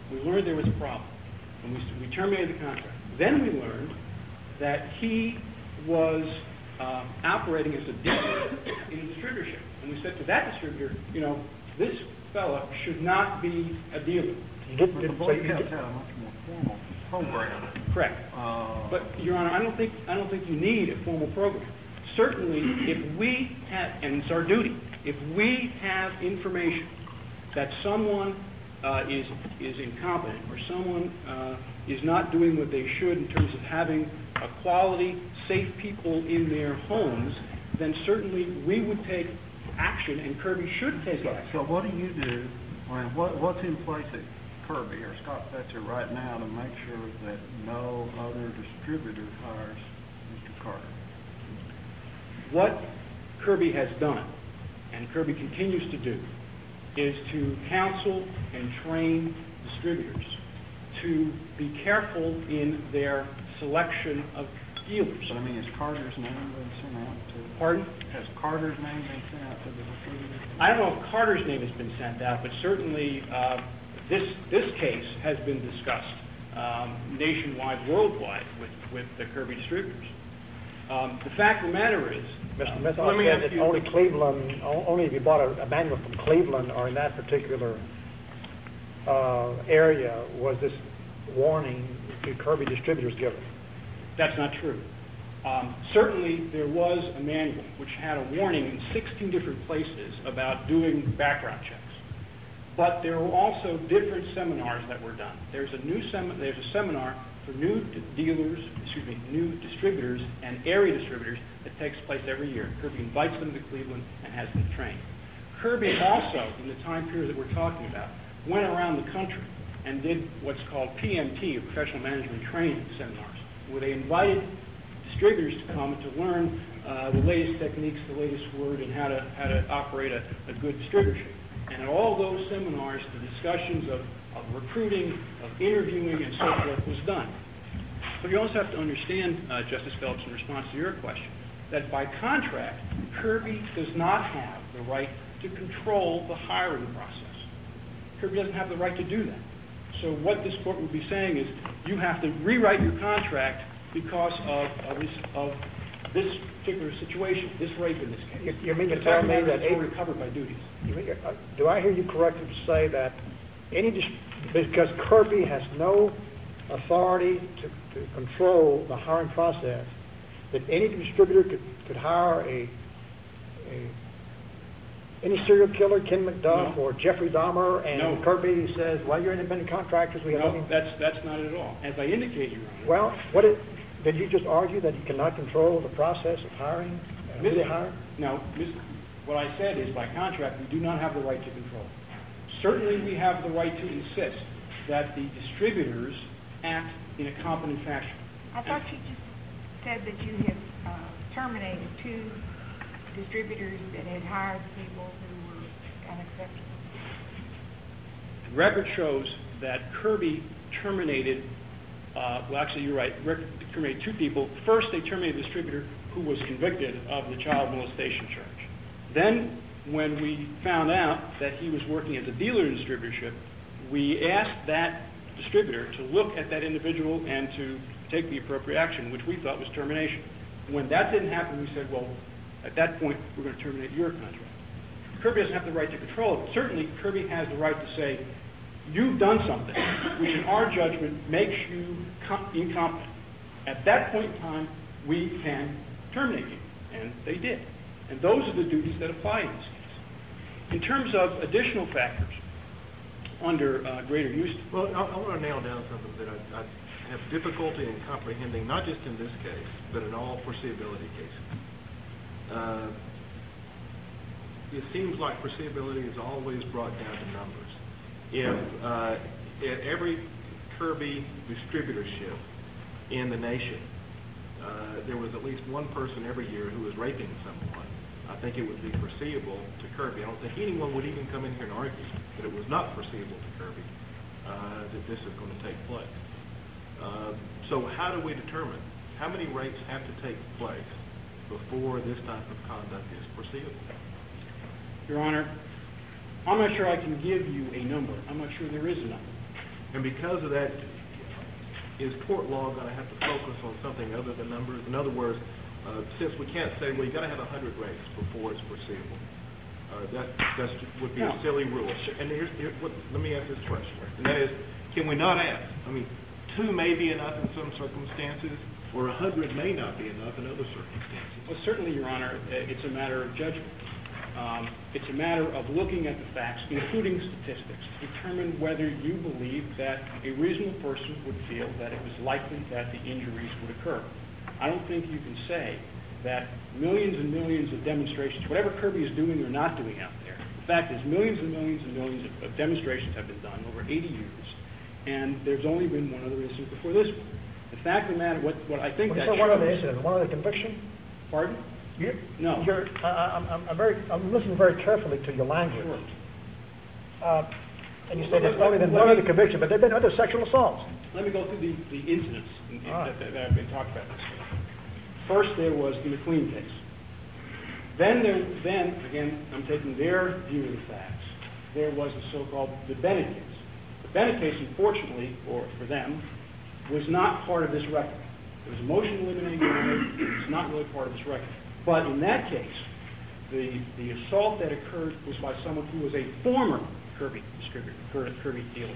And we terminated the contract. Then we learned that he was operating as a dealer in a distributorship. And we said to that distributor, this fella should not be a dealer. You But didn't the say, Boy you Scouts did- had a much more formal program. Correct. But, Your Honor, I don't think you need a formal program. Certainly, if we have, and it's our duty, if we have information that someone is incompetent or someone is not doing what they should in terms of having a quality, safe people in their homes, then certainly we would take action, and Kirby should take action. So what do you do, what's in place at Kirby or Scott Fetzer right now to make sure that no other distributor hires Mr. Carter? What Kirby has done, and Kirby continues to do, is to counsel and train distributors to be careful in their selection of dealers. But I mean, has Carter's name been sent out to... Pardon? Has Carter's name been sent out to the distributors? I don't know if Carter's name has been sent out, but certainly this case has been discussed nationwide, worldwide, with the Kirby distributors. The fact of the matter is... Mr. Smith, let I me said ask that you- only Cleveland, only if you bought a manual from Cleveland or in that particular area was this warning to Kirby distributors given. That's not true. Certainly, there was a manual which had a warning in 16 different places about doing background checks. But there were also different seminars that were done. There's a seminar for new distributors and area distributors that takes place every year. Kirby invites them to Cleveland and has them trained. Kirby also, in the time period that we're talking about, went around the country and did what's called PMT, or Professional Management Training Seminars, where they invited distributors to come to learn the latest techniques, the latest word, and how to operate a good distributorship. And at all those seminars, the discussions of recruiting, of interviewing, and so forth was done. But you also have to understand, Justice Phelps, in response to your question, that by contract, Kirby does not have the right to control the hiring process. Kirby doesn't have the right to do that. So what this court would be saying is, you have to rewrite your contract because of this particular situation, this rape in this case. You mean to The tell fact of me the matter that is it's already covered by duties. Do I hear you correctly to say that because Kirby has no authority to control the hiring process, that any distributor could hire any serial killer, Ken McDuff or Jeffrey Dahmer, and Kirby says, well, you're independent contractors, we have No, nothing... that's not it at all. As I indicated, Your Honor. Well, did you just argue that you cannot control the process of hiring, who they hire? No, what I said is, by contract, we do not have the right to control. Certainly, we have the right to insist that the distributors act in a competent fashion. I thought you just said that you had terminated 2 distributors that had hired people who were unacceptable. The record shows that Kirby terminated, well, actually, you're right, terminated 2 people. First, they terminated a distributor who was convicted of the child molestation charge. Then, when we found out that he was working as a dealer in distributorship, we asked that distributor to look at that individual and to take the appropriate action, which we thought was termination. When that didn't happen, we said, well, at that point, we're going to terminate your contract. Kirby doesn't have the right to control it. Certainly, Kirby has the right to say, you've done something which, in our judgment, makes you incompetent. At that point in time, we can terminate you. And they did. And those are the duties that apply in this case. In terms of additional factors under greater use... Well, I want to nail down something that I have difficulty in comprehending, not just in this case, but in all foreseeability cases. It seems like foreseeability is always brought down to numbers. If every Kirby distributorship in the nation, there was at least one person every year who was raping someone, I think it would be foreseeable to Kirby. I don't think anyone would even come in here and argue that it was not foreseeable to Kirby that this is going to take place. So how do we determine how many rapes have to take place before this type of conduct is foreseeable? Your Honor, I'm not sure I can give you a number. I'm not sure there is a number. And because of that, is court law going to have to focus on something other than numbers? In other words, since we can't say, well, you've got to have 100 rapes before it's foreseeable, That would be No. a silly rule. And let me ask this question, and that is, can we not ask? I mean, 2 may be enough in some circumstances, or 100 may not be enough in other circumstances. Well, certainly, Your Honor, it's a matter of judgment. It's a matter of looking at the facts, including statistics, to determine whether you believe that a reasonable person would feel that it was likely that the injuries would occur. I don't think you can say that millions and millions of demonstrations, whatever Kirby is doing or not doing out there, the fact is millions and millions and millions of demonstrations have been done over 80 years, and there's only been one other incident before this one. The fact of the matter, what I think that shows... one other incident, one other conviction? Pardon? No. I'm listening very carefully to your language. Sure. And you said there's only been one other conviction, but there have been other sexual assaults. Let me go through the incidents that have been talked about. First, there was the McLean case. Then, again, I'm taking their view of the facts. There was the so-called the Bennett case. The Bennett case, unfortunately, for them, was not part of this record. It was a motion to eliminate Your Honor. It's not really part of this record. But in that case, the assault that occurred was by someone who was a former Kirby distributor, Kirby dealer.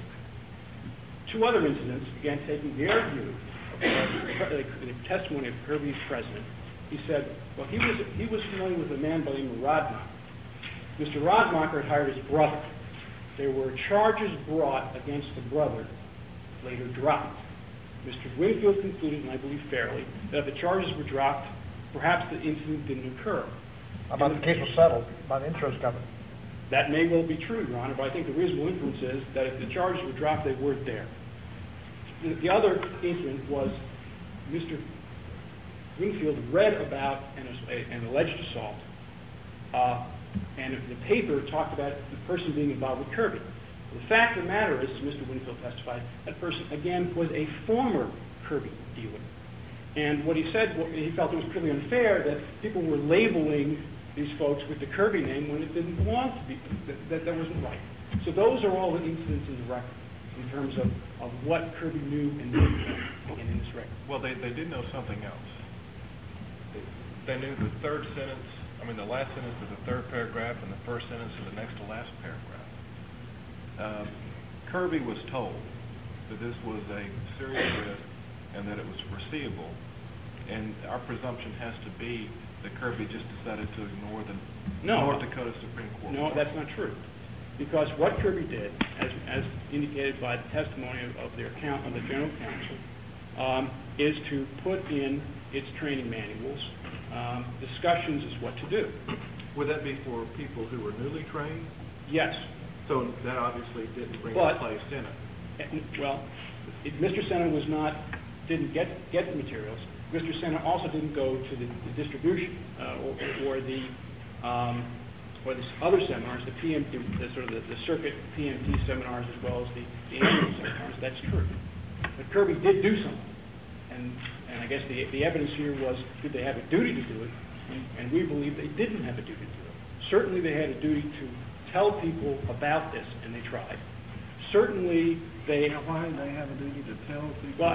2 other incidents, again, taking their view of the testimony of Kirby's president. He said, well, he was familiar with a man by the name of Rodmacher. Mr. Rodmacher had hired his brother. There were charges brought against the brother, later dropped. Mr. Winfield concluded, and I believe fairly, that if the charges were dropped, perhaps the incident didn't occur. How about the case was settled by the insurance company? That may well be true, Your Honor, but I think the reasonable inference is that if the charges were dropped, they weren't there. The other incident was Mr. Winfield read about an alleged assault, and the paper talked about the person being involved with Kirby. The fact of the matter is, as Mr. Winfield testified, that person, again, was a former Kirby dealer. And what he said, he felt it was pretty unfair that people were labeling these folks with the Kirby name when it didn't belong to be, that wasn't right. So those are all the incidents in the record in terms of what Kirby knew and didn't in this record. Well, they did know something else. They knew the last sentence of the 3rd paragraph and the first sentence of the next to last paragraph. Kirby was told that this was a serious risk and that it was foreseeable, and our presumption has to be that Kirby just decided to ignore the North Dakota Supreme Court. No, that's not true. Because what Kirby did, as indicated by the testimony of their of the general counsel, is to put in its training manuals discussions as what to do. Would that be for people who were newly trained? Yes. So that obviously didn't bring into play Senate. Well, Mr. Senna didn't get the materials. Mr. Senna also didn't go to the distribution or the other seminars, the circuit PMT seminars as well as the annual seminars. That's true. But Kirby did do something, and I guess the evidence here was, did they have a duty to do it? And we believe they didn't have a duty to do it. Certainly they had a duty to tell people about this, and they tried. Certainly Why did they have a duty to tell people?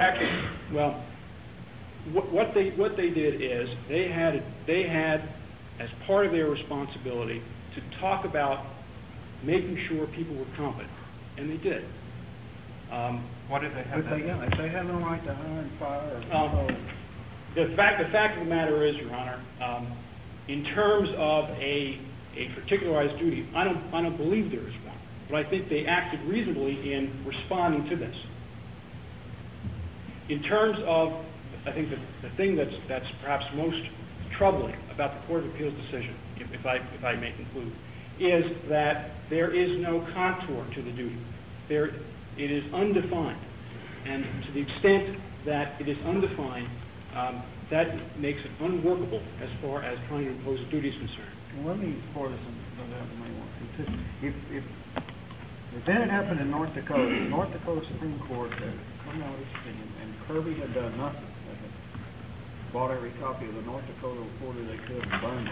What they did is they had as part of their responsibility to talk about making sure people were competent, and they did. Why did they have that? If they have no right to hire and fire. The fact of the matter is, Your Honor, in terms of a particularized duty, I don't believe there is one. But I think they acted reasonably in responding to this. In terms of, I think the thing that's perhaps most troubling about the Court of Appeals decision, if I may conclude, is that there is no contour to the duty. It is undefined. And to the extent that it is undefined, that makes it unworkable as far as trying to impose a duty is concerned. Well, let me pour this in. If that had happened in North Dakota, the North Dakota Supreme Court had come out with its opinion, and Kirby had done nothing. They had bought every copy of the North Dakota Reporter they could and burned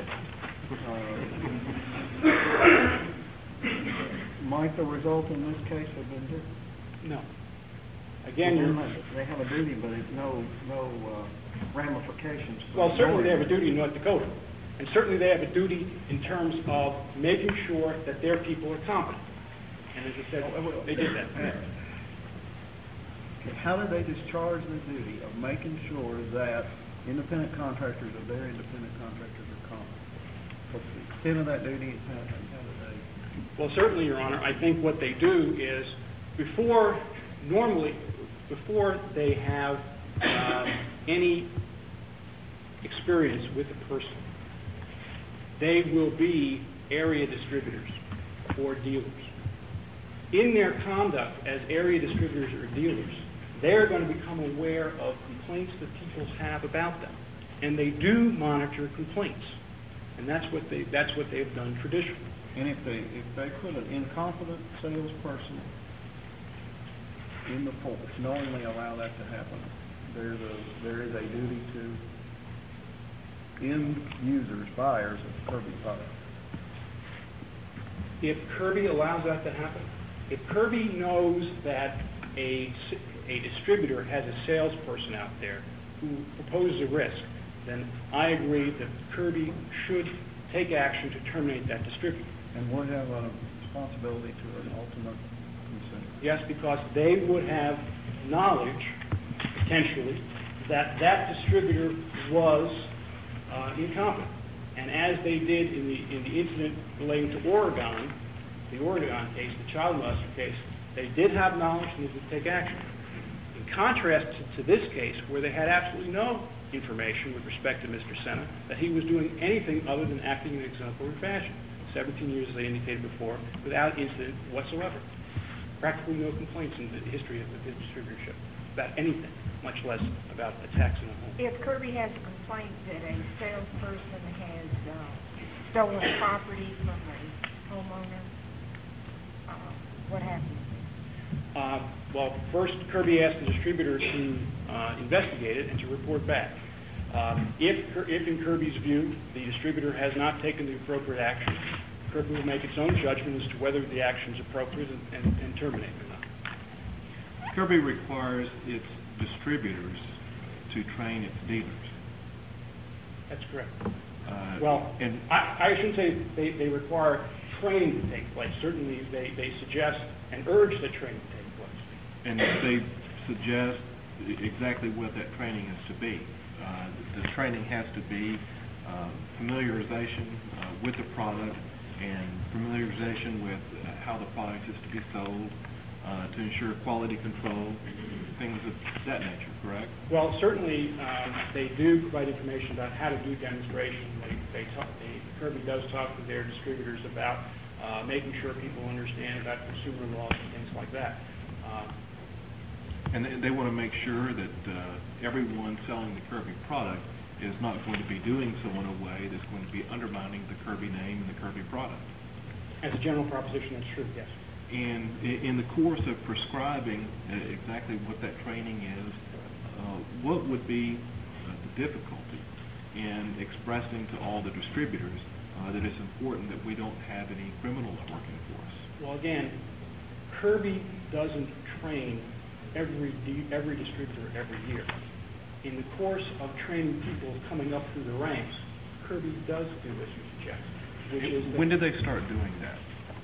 it. Might the result in this case have been different? No. Again, they have a duty, but it's no ramifications. Well, certainly they have a duty in North Dakota. And certainly they have a duty in terms of making sure that their people are competent. And as I said, they did that. How do they discharge the duty of making sure that independent contractors of their independent contractors are competent? What's the extent of that duty and how do they? Well, certainly, Your Honor, I think what they do is before they have any experience with the person, they will be area distributors or dealers. In their conduct as area distributors or dealers, they're going to become aware of complaints that people have about them. And they do monitor complaints. And that's what they've done traditionally. And if they put an incompetent salesperson in the force, knowingly allow that to happen, there is a duty to end users, buyers of Kirby products. If Kirby allows that to happen, if Kirby knows that a distributor has a salesperson out there who proposes a risk, then I agree that Kirby should take action to terminate that distributor. And would have a responsibility to an ultimate consumer. Yes, because they would have knowledge, potentially, that that distributor was incompetent. And as they did in the incident relating to Oregon, the Oregon case, the child molester case, they did have knowledge and they did take action. In contrast to this case, where they had absolutely no information with respect to Mr. Sena, that he was doing anything other than acting in an exemplary fashion. 17 years, as I indicated before, without incident whatsoever. Practically no complaints in the history of the distributorship about anything, much less about attacks in the home. If Kirby has a complaint that a salesperson has stolen property from a homeowner, what happens? Well, first, Kirby asked the distributor to investigate it and to report back. If in Kirby's view, the distributor has not taken the appropriate action, Kirby will make its own judgment as to whether the action is appropriate and terminate or not. Kirby requires its distributors to train its dealers. That's correct. I shouldn't say they require training to take place. Certainly, they suggest and urge that training take place. And they suggest exactly what that training is to be. The training has to be familiarization with the product and familiarization with how the product is to be sold to ensure quality control, things of that nature, correct? Well, certainly they do provide information about how to do demonstration. Kirby does talk to their distributors about making sure people understand about consumer laws and things like that. And they want to make sure that everyone selling the Kirby product is not going to be doing so in a way that's going to be undermining the Kirby name and the Kirby product. As a general proposition, that's true, yes. And in the course of prescribing exactly what that training is, what would be the difficulty in expressing to all the distributors that it's important that we don't have any criminals working for us? Well, again, Kirby doesn't train every distributor every year. In the course of training people coming up through the ranks, Kirby does do as you suggest, which is when did they start doing that?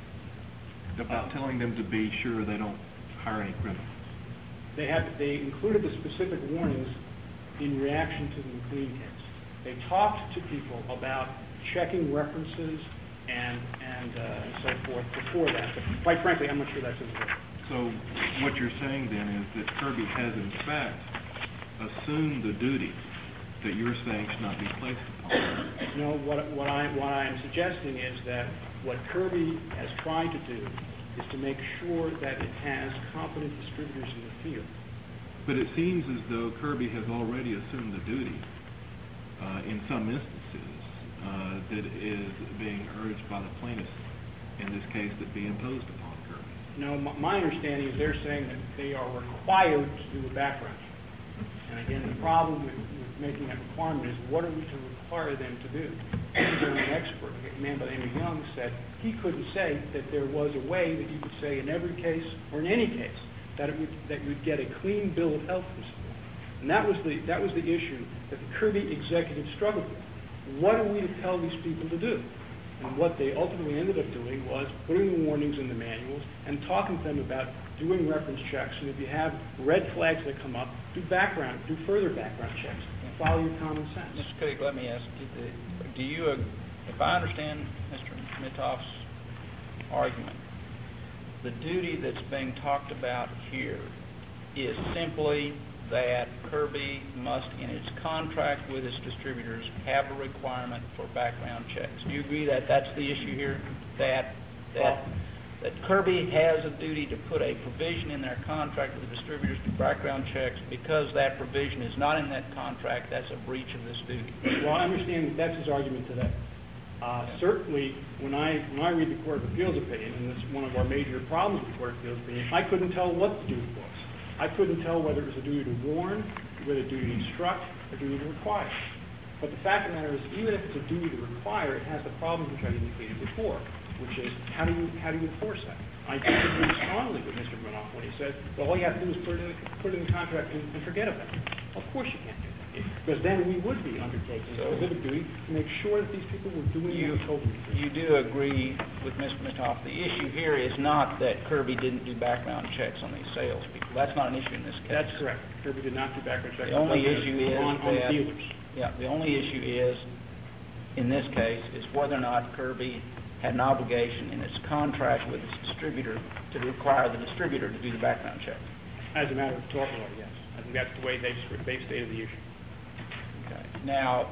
About telling them to be sure they don't hire any criminals. They included the specific warnings in reaction to the McLean case. They talked to people about checking references and so forth before that. But quite frankly, I'm not sure that's as well. So what you're saying then is that Kirby has in fact assumed the duty that you're saying should not be placed upon them. No, what I am suggesting is that what Kirby has tried to do is to make sure that it has competent distributors in the field. But it seems as though Kirby has already assumed the duty in some instances that is being urged by the plaintiffs in this case that be imposed upon Kirby. No, my understanding is they're saying that they are required to do a background check. And again, the problem with making that requirement is what are we to require them to do? An expert, a man by the name of Young, said he couldn't say that there was a way that you could say in every case or in any case that you would get a clean bill of health from someone. And that was the issue that the Kirby executive struggled with. what are we to tell these people to do? And what they ultimately ended up doing was putting the warnings in the manuals and talking to them about doing reference checks. And if you have red flags that come up, do further background checks, and follow your common sense. Mr. Cuddick, let me ask you, if I understand Mr. Mitoff's argument, the duty that's being talked about here is simply that Kirby must, in its contract with its distributors, have a requirement for background checks. Do you agree that that's the issue here? That Kirby has a duty to put a provision in their contract with the distributors to do background checks. Because that provision is not in that contract, that's a breach of this duty. Well, I understand that's his argument today. Certainly, when I read the Court of Appeals opinion, and it's one of our major problems with the Court of Appeals opinion, I couldn't tell what the duty was. I couldn't tell whether it was a duty to warn, whether a duty to instruct, or a duty to require. But the fact of the matter is, even if it's a duty to require, it has the problems which I indicated before, which is how do you enforce that? I disagree strongly with Mr. Minoff when he said, well, all you have to do is put it in the contract and forget about it. Of course you can't do that, because then we would be undertaking a specific duty to make sure that these people were doing what they were told to do. You do agree with Mr. Minoff. The issue here is not that Kirby didn't do background checks on these salespeople. That's not an issue in this case. That's correct. Kirby did not do background checks The only issue is on the dealers. Yeah, the only issue is, in this case, is whether or not Kirby had an obligation in its contract with its distributor to require the distributor to do the background check. As a matter of tort law, yes. I think that's the way they stated the issue. Okay. Now,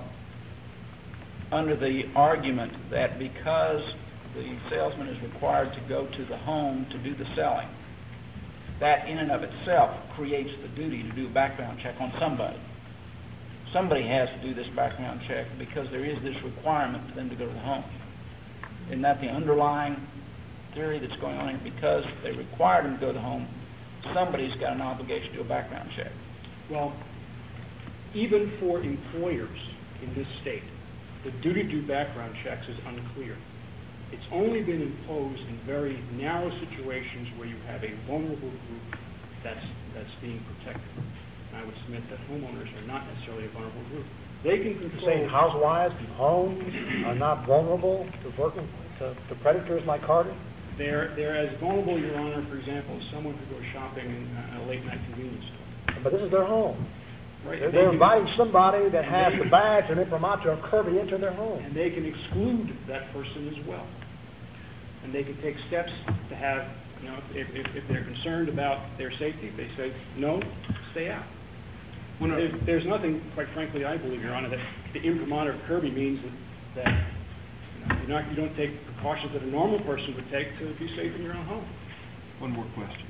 under the argument that because the salesman is required to go to the home to do the selling, that in and of itself creates the duty to do a background check on somebody. Somebody has to do this background check because there is this requirement for them to go to the home. Isn't that the underlying theory that's going on here? Because they require them to go to the home, somebody's got an obligation to do a background check. Well, even for employers in this state, the duty to do background checks is unclear. It's only been imposed in very narrow situations where you have a vulnerable group that's being protected. And I would submit that homeowners are not necessarily a vulnerable group. They can control... You're saying housewives and homes are not vulnerable to predators like Carter? They're as vulnerable, Your Honor, for example, as someone who goes shopping in a late-night convenience store. But this is their home. Right. They're inviting somebody that has the badge and imprimatur of Kirby into their home. And they can exclude that person as well. And they can take steps to have, if they're concerned about their safety, they say, no, stay out. There's nothing, quite frankly, I believe, Your Honor, that the imprimatur of Kirby means that you don't take precautions that a normal person would take to be safe in your own home. One more question.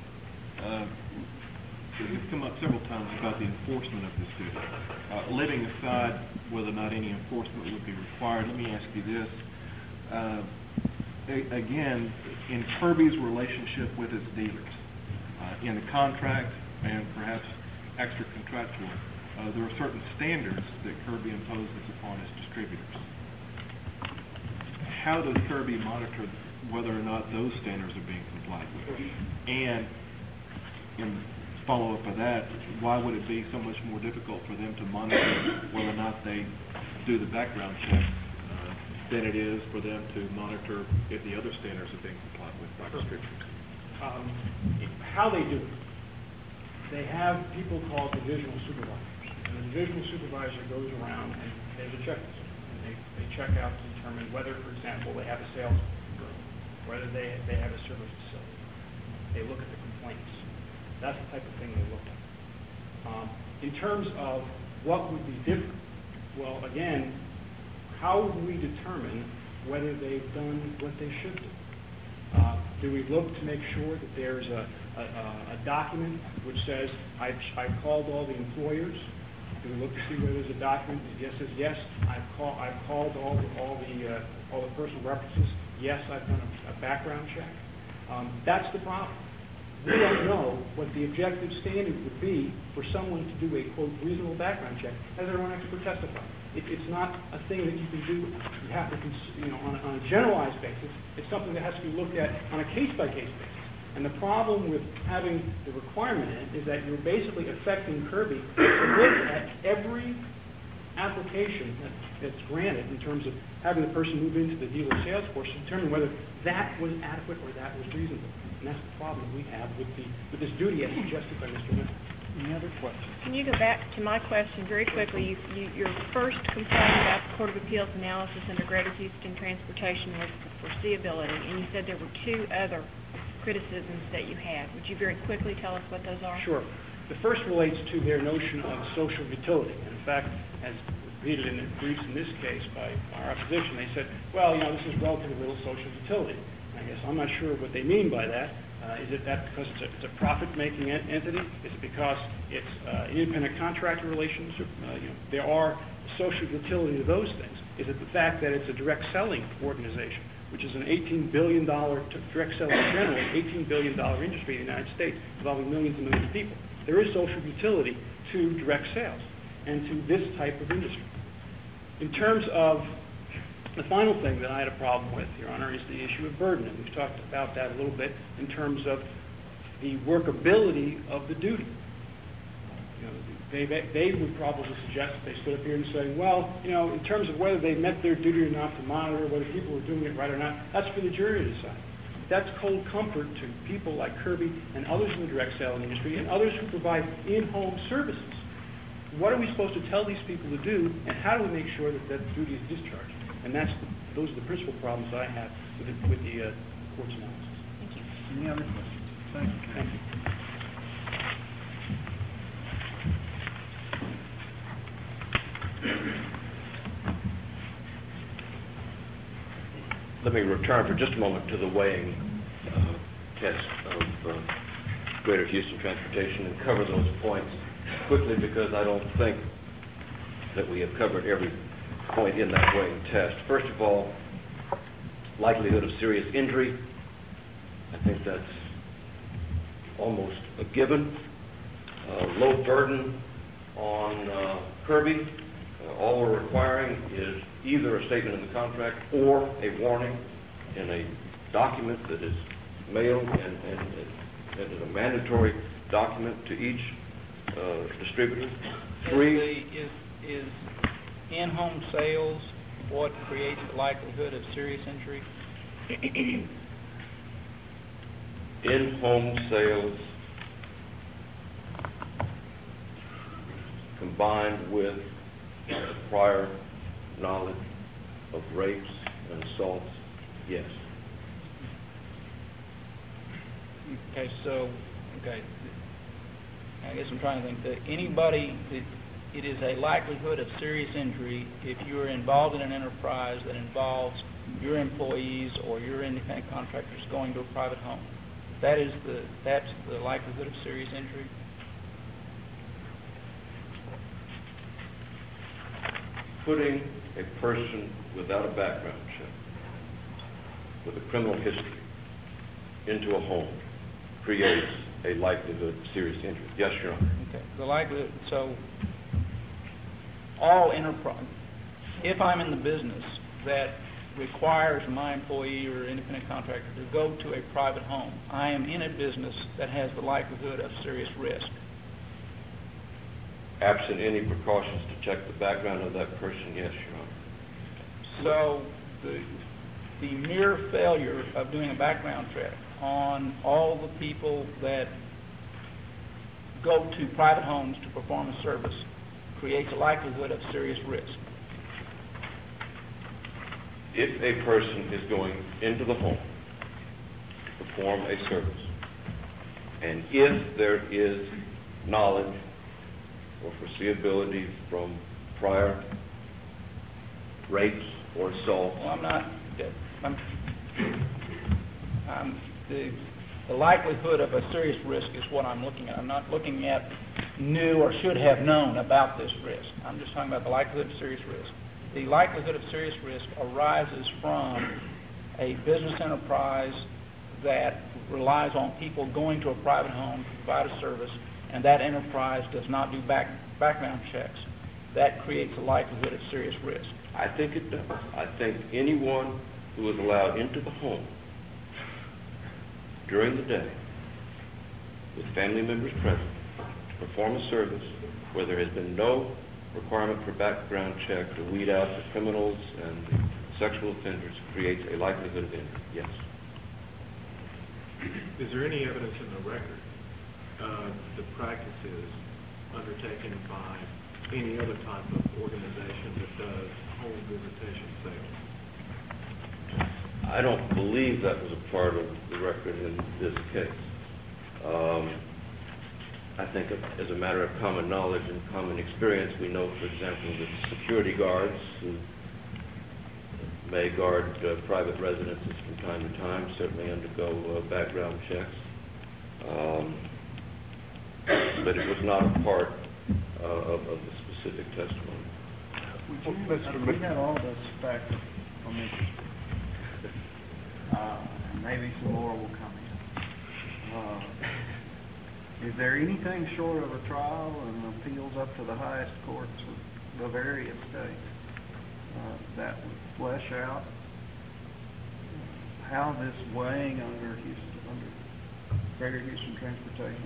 It's come up several times about the enforcement of this duty. Leaving aside whether or not any enforcement would be required, let me ask you this. Again, in Kirby's relationship with its dealers, in the contract and perhaps extra contractual, there are certain standards that Kirby imposes upon its distributors. How does Kirby monitor whether or not those standards are being complied with? And in follow-up of that, why would it be so much more difficult for them to monitor whether or not they do the background check than it is for them to monitor if the other standards are being complied with by distributors? How they do it. They have people called divisional supervisors. And the divisional supervisor goes around and there's a checklist. And they check out to determine whether, for example, they have a sales girl, whether they have a service facility. They look at the complaints. That's the type of thing they look at. In terms of what would be different, well, again, how would we determine whether they've done what they should do? Do we look to make sure that there's a document which says, I've called all the employers? Do we look to see whether there's a document that says, yes, I've called all the personal references? Yes, I've done a background check. That's the problem. We don't know what the objective standard would be for someone to do a, quote, reasonable background check as their own expert testified. It's not a thing that you can do. You have to, on a generalized basis, it's something that has to be looked at on a case-by-case basis. And the problem with having the requirement in it is that you're basically affecting Kirby to look at every application that's granted in terms of having the person move into the dealer sales force to determine whether that was adequate or that was reasonable. And that's the problem we have with this duty as suggested by Mr. Miller. Any other questions? Can you go back to my question very quickly? Your first complaint about the Court of Appeals analysis under Greater Houston Transportation was the foreseeability, and you said there were two other criticisms that you had. Would you very quickly tell us what those are? Sure. The first relates to their notion of social utility. And in fact, as repeated in the briefs in this case by our opposition, they said, well, this is relatively little social utility. And I guess I'm not sure what they mean by that. Is it that because it's a profit-making entity? Is it because it's an independent contractor relationship? There are social utility to those things. Is it the fact that it's a direct selling organization, which is an $18 billion, direct selling in general, $18 billion industry in the United States involving millions and millions of people? There is social utility to direct sales and to this type of industry. In terms of the final thing that I had a problem with, Your Honor, is the issue of burden. And we've talked about that a little bit in terms of the workability of the duty. They would probably suggest that they stood up here and say, well, in terms of whether they met their duty or not to monitor, whether people were doing it right or not, that's for the jury to decide. That's cold comfort to people like Kirby and others in the direct selling industry and others who provide in-home services. What are we supposed to tell these people to do, and how do we make sure that that duty is discharged? And those are the principal problems I have with the court's analysis. Thank you. Any other questions? Thank you. Thank you. Let me return for just a moment to the weighing test of Greater Houston Transportation and cover those points quickly, because I don't think that we have covered every point in that weighing test. First of all, likelihood of serious injury. I think that's almost a given. Low burden on Kirby. All we're requiring is either a statement in the contract or a warning in a document that is mailed and is a mandatory document to each distributor. Is in-home sales what creates the likelihood of serious injury? In-home sales combined with the prior knowledge of rapes and assaults, yes. Okay, I guess I'm trying to think that anybody, it is a likelihood of serious injury if you're involved in an enterprise that involves your employees or your independent contractors going to a private home. That's the likelihood of serious injury. Putting a person without a background check, with a criminal history, into a home creates a likelihood of serious injury. Yes, Your Honor. Okay. The likelihood, so all enterprise, if I'm in the business that requires my employee or independent contractor to go to a private home, I am in a business that has the likelihood of serious risk. Absent any precautions to check the background of that person, yes, Your Honor. So the mere failure of doing a background check on all the people that go to private homes to perform a service creates a likelihood of serious risk. If a person is going into the home to perform a service, and if there is knowledge or foreseeability from prior rapes or assaults. Well, the likelihood of a serious risk is what I'm looking at. I'm not looking at knew or should have known about this risk. I'm just talking about the likelihood of serious risk. The likelihood of serious risk arises from a business enterprise that relies on people going to a private home to provide a service, and that enterprise does not do background checks. That creates a likelihood of serious risk. I think it does. I think anyone who is allowed into the home during the day with family members present to perform a service where there has been no requirement for background check to weed out the criminals and the sexual offenders creates a likelihood of injury, yes. Is there any evidence in the record of the practices undertaken by any other type of organization that does home visitation sales? I don't believe that was a part of the record in this case. I think as a matter of common knowledge and common experience, we know, for example, that security guards who may guard private residences from time to time certainly undergo background checks. But it was not a part of the specific testimony. We had all this fact from interest. Maybe some more will come in. Is there anything short of a trial and appeals up to the highest courts of the various states that would flesh out how this weighing under Greater Houston Transportation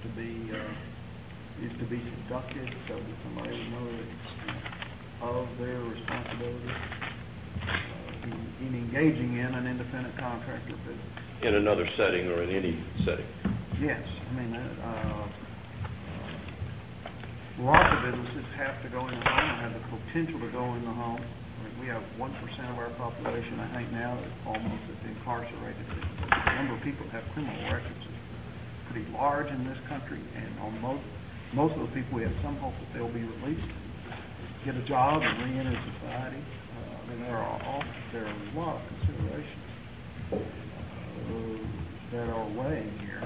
is to be conducted so that somebody would know the extent of their responsibility in engaging in an independent contractor business? In another setting or in any setting? Yes. I mean, lots of businesses have to go in the home or have the potential to go in the home. We have 1% of our population, I think, now that almost is incarcerated. The number of people that have criminal records is pretty large in this country, and on most of those people, we have some hope that they'll be released, get a job, and re-enter society. I mean, there are a lot of considerations that are weighing here,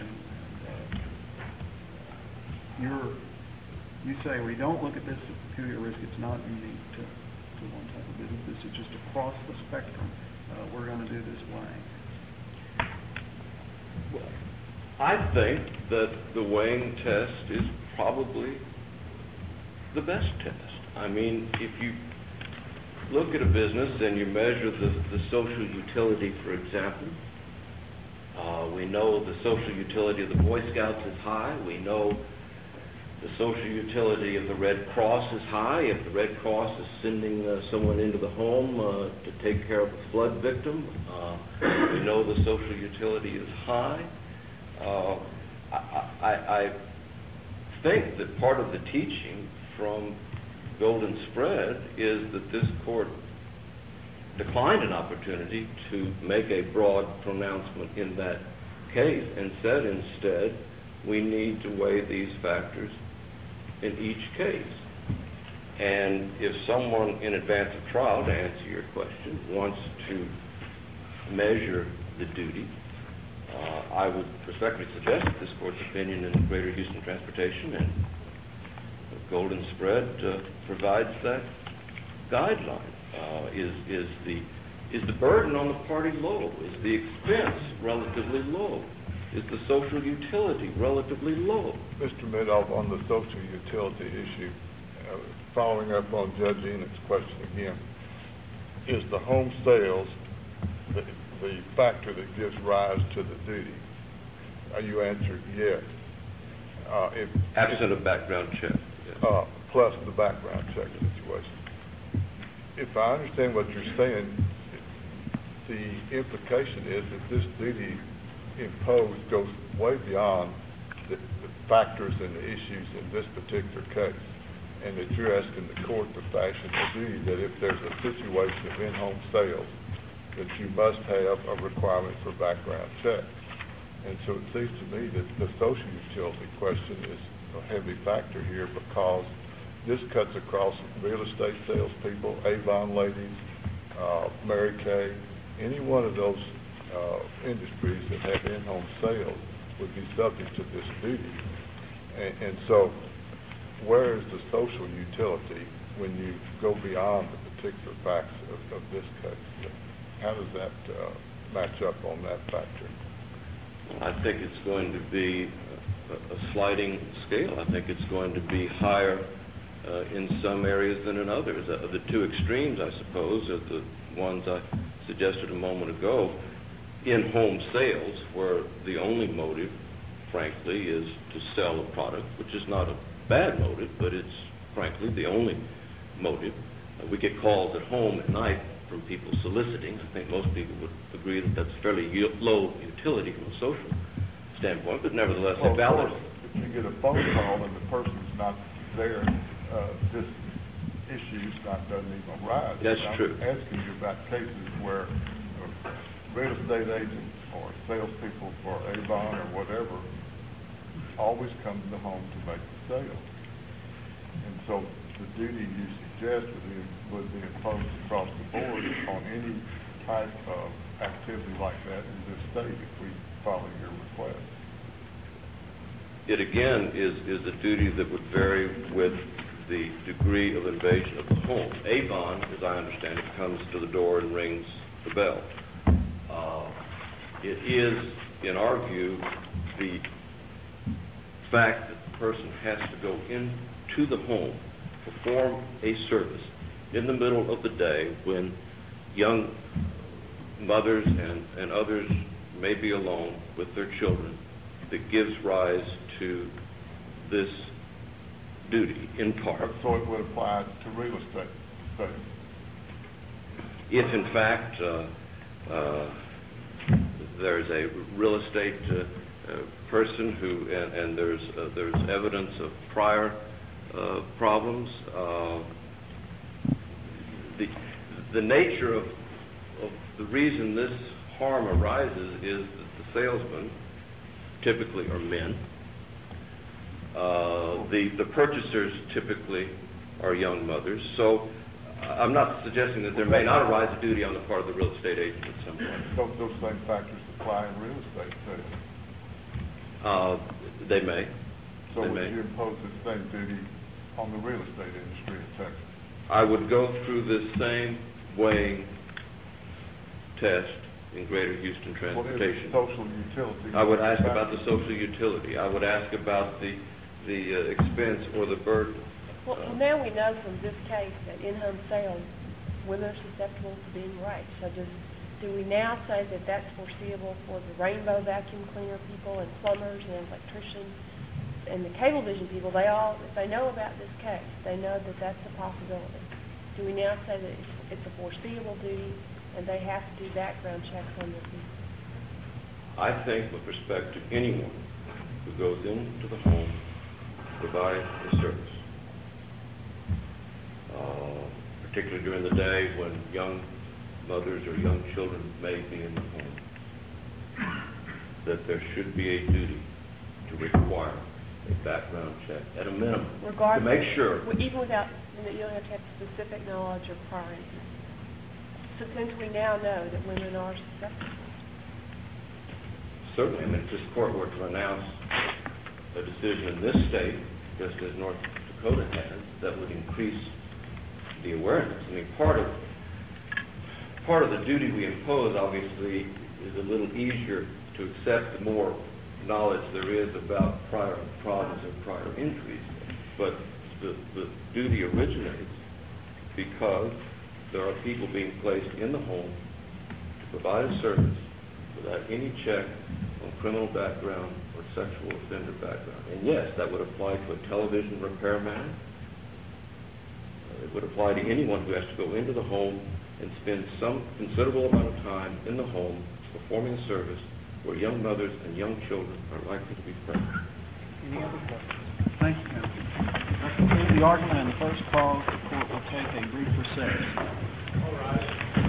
you say we don't look at this as a peculiar risk. It's not unique to one type of business. This is just across the spectrum. We're going to do this weighing. Well, I think that the weighing test is probably the best test. I mean, if you look at a business and you measure the social utility, for example, we know the social utility of the Boy Scouts is high. We know the social utility of the Red Cross is high. If the Red Cross is sending someone into the home to take care of a flood victim, we know the social utility is high. I think that part of the teaching from Golden Spread is that this court declined an opportunity to make a broad pronouncement in that case and said instead we need to weigh these factors in each case. And if someone in advance of trial, to answer your question, wants to measure the duty, I would respectfully suggest that this court's opinion in Greater Houston Transportation and Golden Spread provides that guideline. Is the burden on the party low? Is the expense relatively low? Is the social utility relatively low? Mr. Madoff, on the social utility issue, following up on Judge Enoch's question again, is the home sales the factor that gives rise to the duty? You answered yes. Absent a background check. Yes. Plus the background check situation. If I understand what you're saying, the implication is that this duty imposed goes way beyond the factors and the issues in this particular case, and that you're asking the court to fashion a duty that if there's a situation of in-home sales, that you must have a requirement for background checks. And so it seems to me that the social utility question is a heavy factor here because this cuts across real estate salespeople, Avon ladies, Mary Kay, any one of those industries that have in-home sales would be subject to this duty. And so where is the social utility when you go beyond the particular facts of this case? How does that match up on that factor? I think it's going to be a sliding scale. I think it's going to be higher in some areas than in others. The two extremes, I suppose, are the ones I suggested a moment ago. In-home sales, where the only motive, frankly, is to sell a product, which is not a bad motive, but it's frankly, the only motive. We get calls at home at night from people soliciting. I think most people would agree that that's fairly low utility from a social standpoint, but nevertheless Well, a valid. of course, if you get a phone call and the person's not there, this issue's doesn't even arise. That's true. I'm asking you about cases where real estate agents or salespeople for Avon or whatever always come to the home to make the sale. And so the duty you suggest would be imposed across the board on any type of activity like that in this state if we follow your request. It again is a duty that would vary with the degree of invasion of the home. Avon, as I understand it, comes to the door and rings the bell. It is, in our view, the fact that the person has to go into the home, perform a service in the middle of the day when young mothers and others may be alone with their children, that gives rise to this duty in part. So it would apply to real estate sales? If in fact there's a real estate person who, and there's evidence of prior problems, the nature of the reason this harm arises is that the salesmen typically are men. The purchasers typically are young mothers. So I'm not suggesting that there may not arise a duty on the part of the real estate agent at some point. Those same factors apply in real estate sales? They may. So they would may. you impose the same duty on the real estate industry in Texas? I would go through this same weighing test in Greater Houston Transportation. What is social utility? I would ask about the social utility. I would ask about the expense or the burden. Well, now we know from this case that in-home sales, women are susceptible to being raped. So do we now say that that's foreseeable for the Rainbow vacuum cleaner people and plumbers and electricians and the Cablevision people? If they know about this case, they know that that's a possibility. Do we now say that it's a foreseeable duty and they have to do background checks on their people? I think with respect to anyone who goes into the home to provide a service, particularly during the day when young mothers or young children may be in the home, that there should be a duty to require a background check at a minimum to make sure. Even without, you don't have to have specific knowledge or prior incidents. So since we now know that women are susceptible. Certainly, I mean, if this court were to announce a decision in this state, just as North Dakota has, that would increase the awareness. I mean, part of the duty we impose, obviously, is a little easier to accept the more knowledge there is about prior problems and prior injuries. But the duty originates because there are people being placed in the home to provide a service without any check on criminal background or sexual offender background. And yes, that would apply to a television repairman. It would apply to anyone who has to go into the home and spend some considerable amount of time in the home performing a service where young mothers and young children are likely to be present. Any other questions? Thank you, Counsel. That concludes the argument in the first call. The court will take a brief recess. All rise.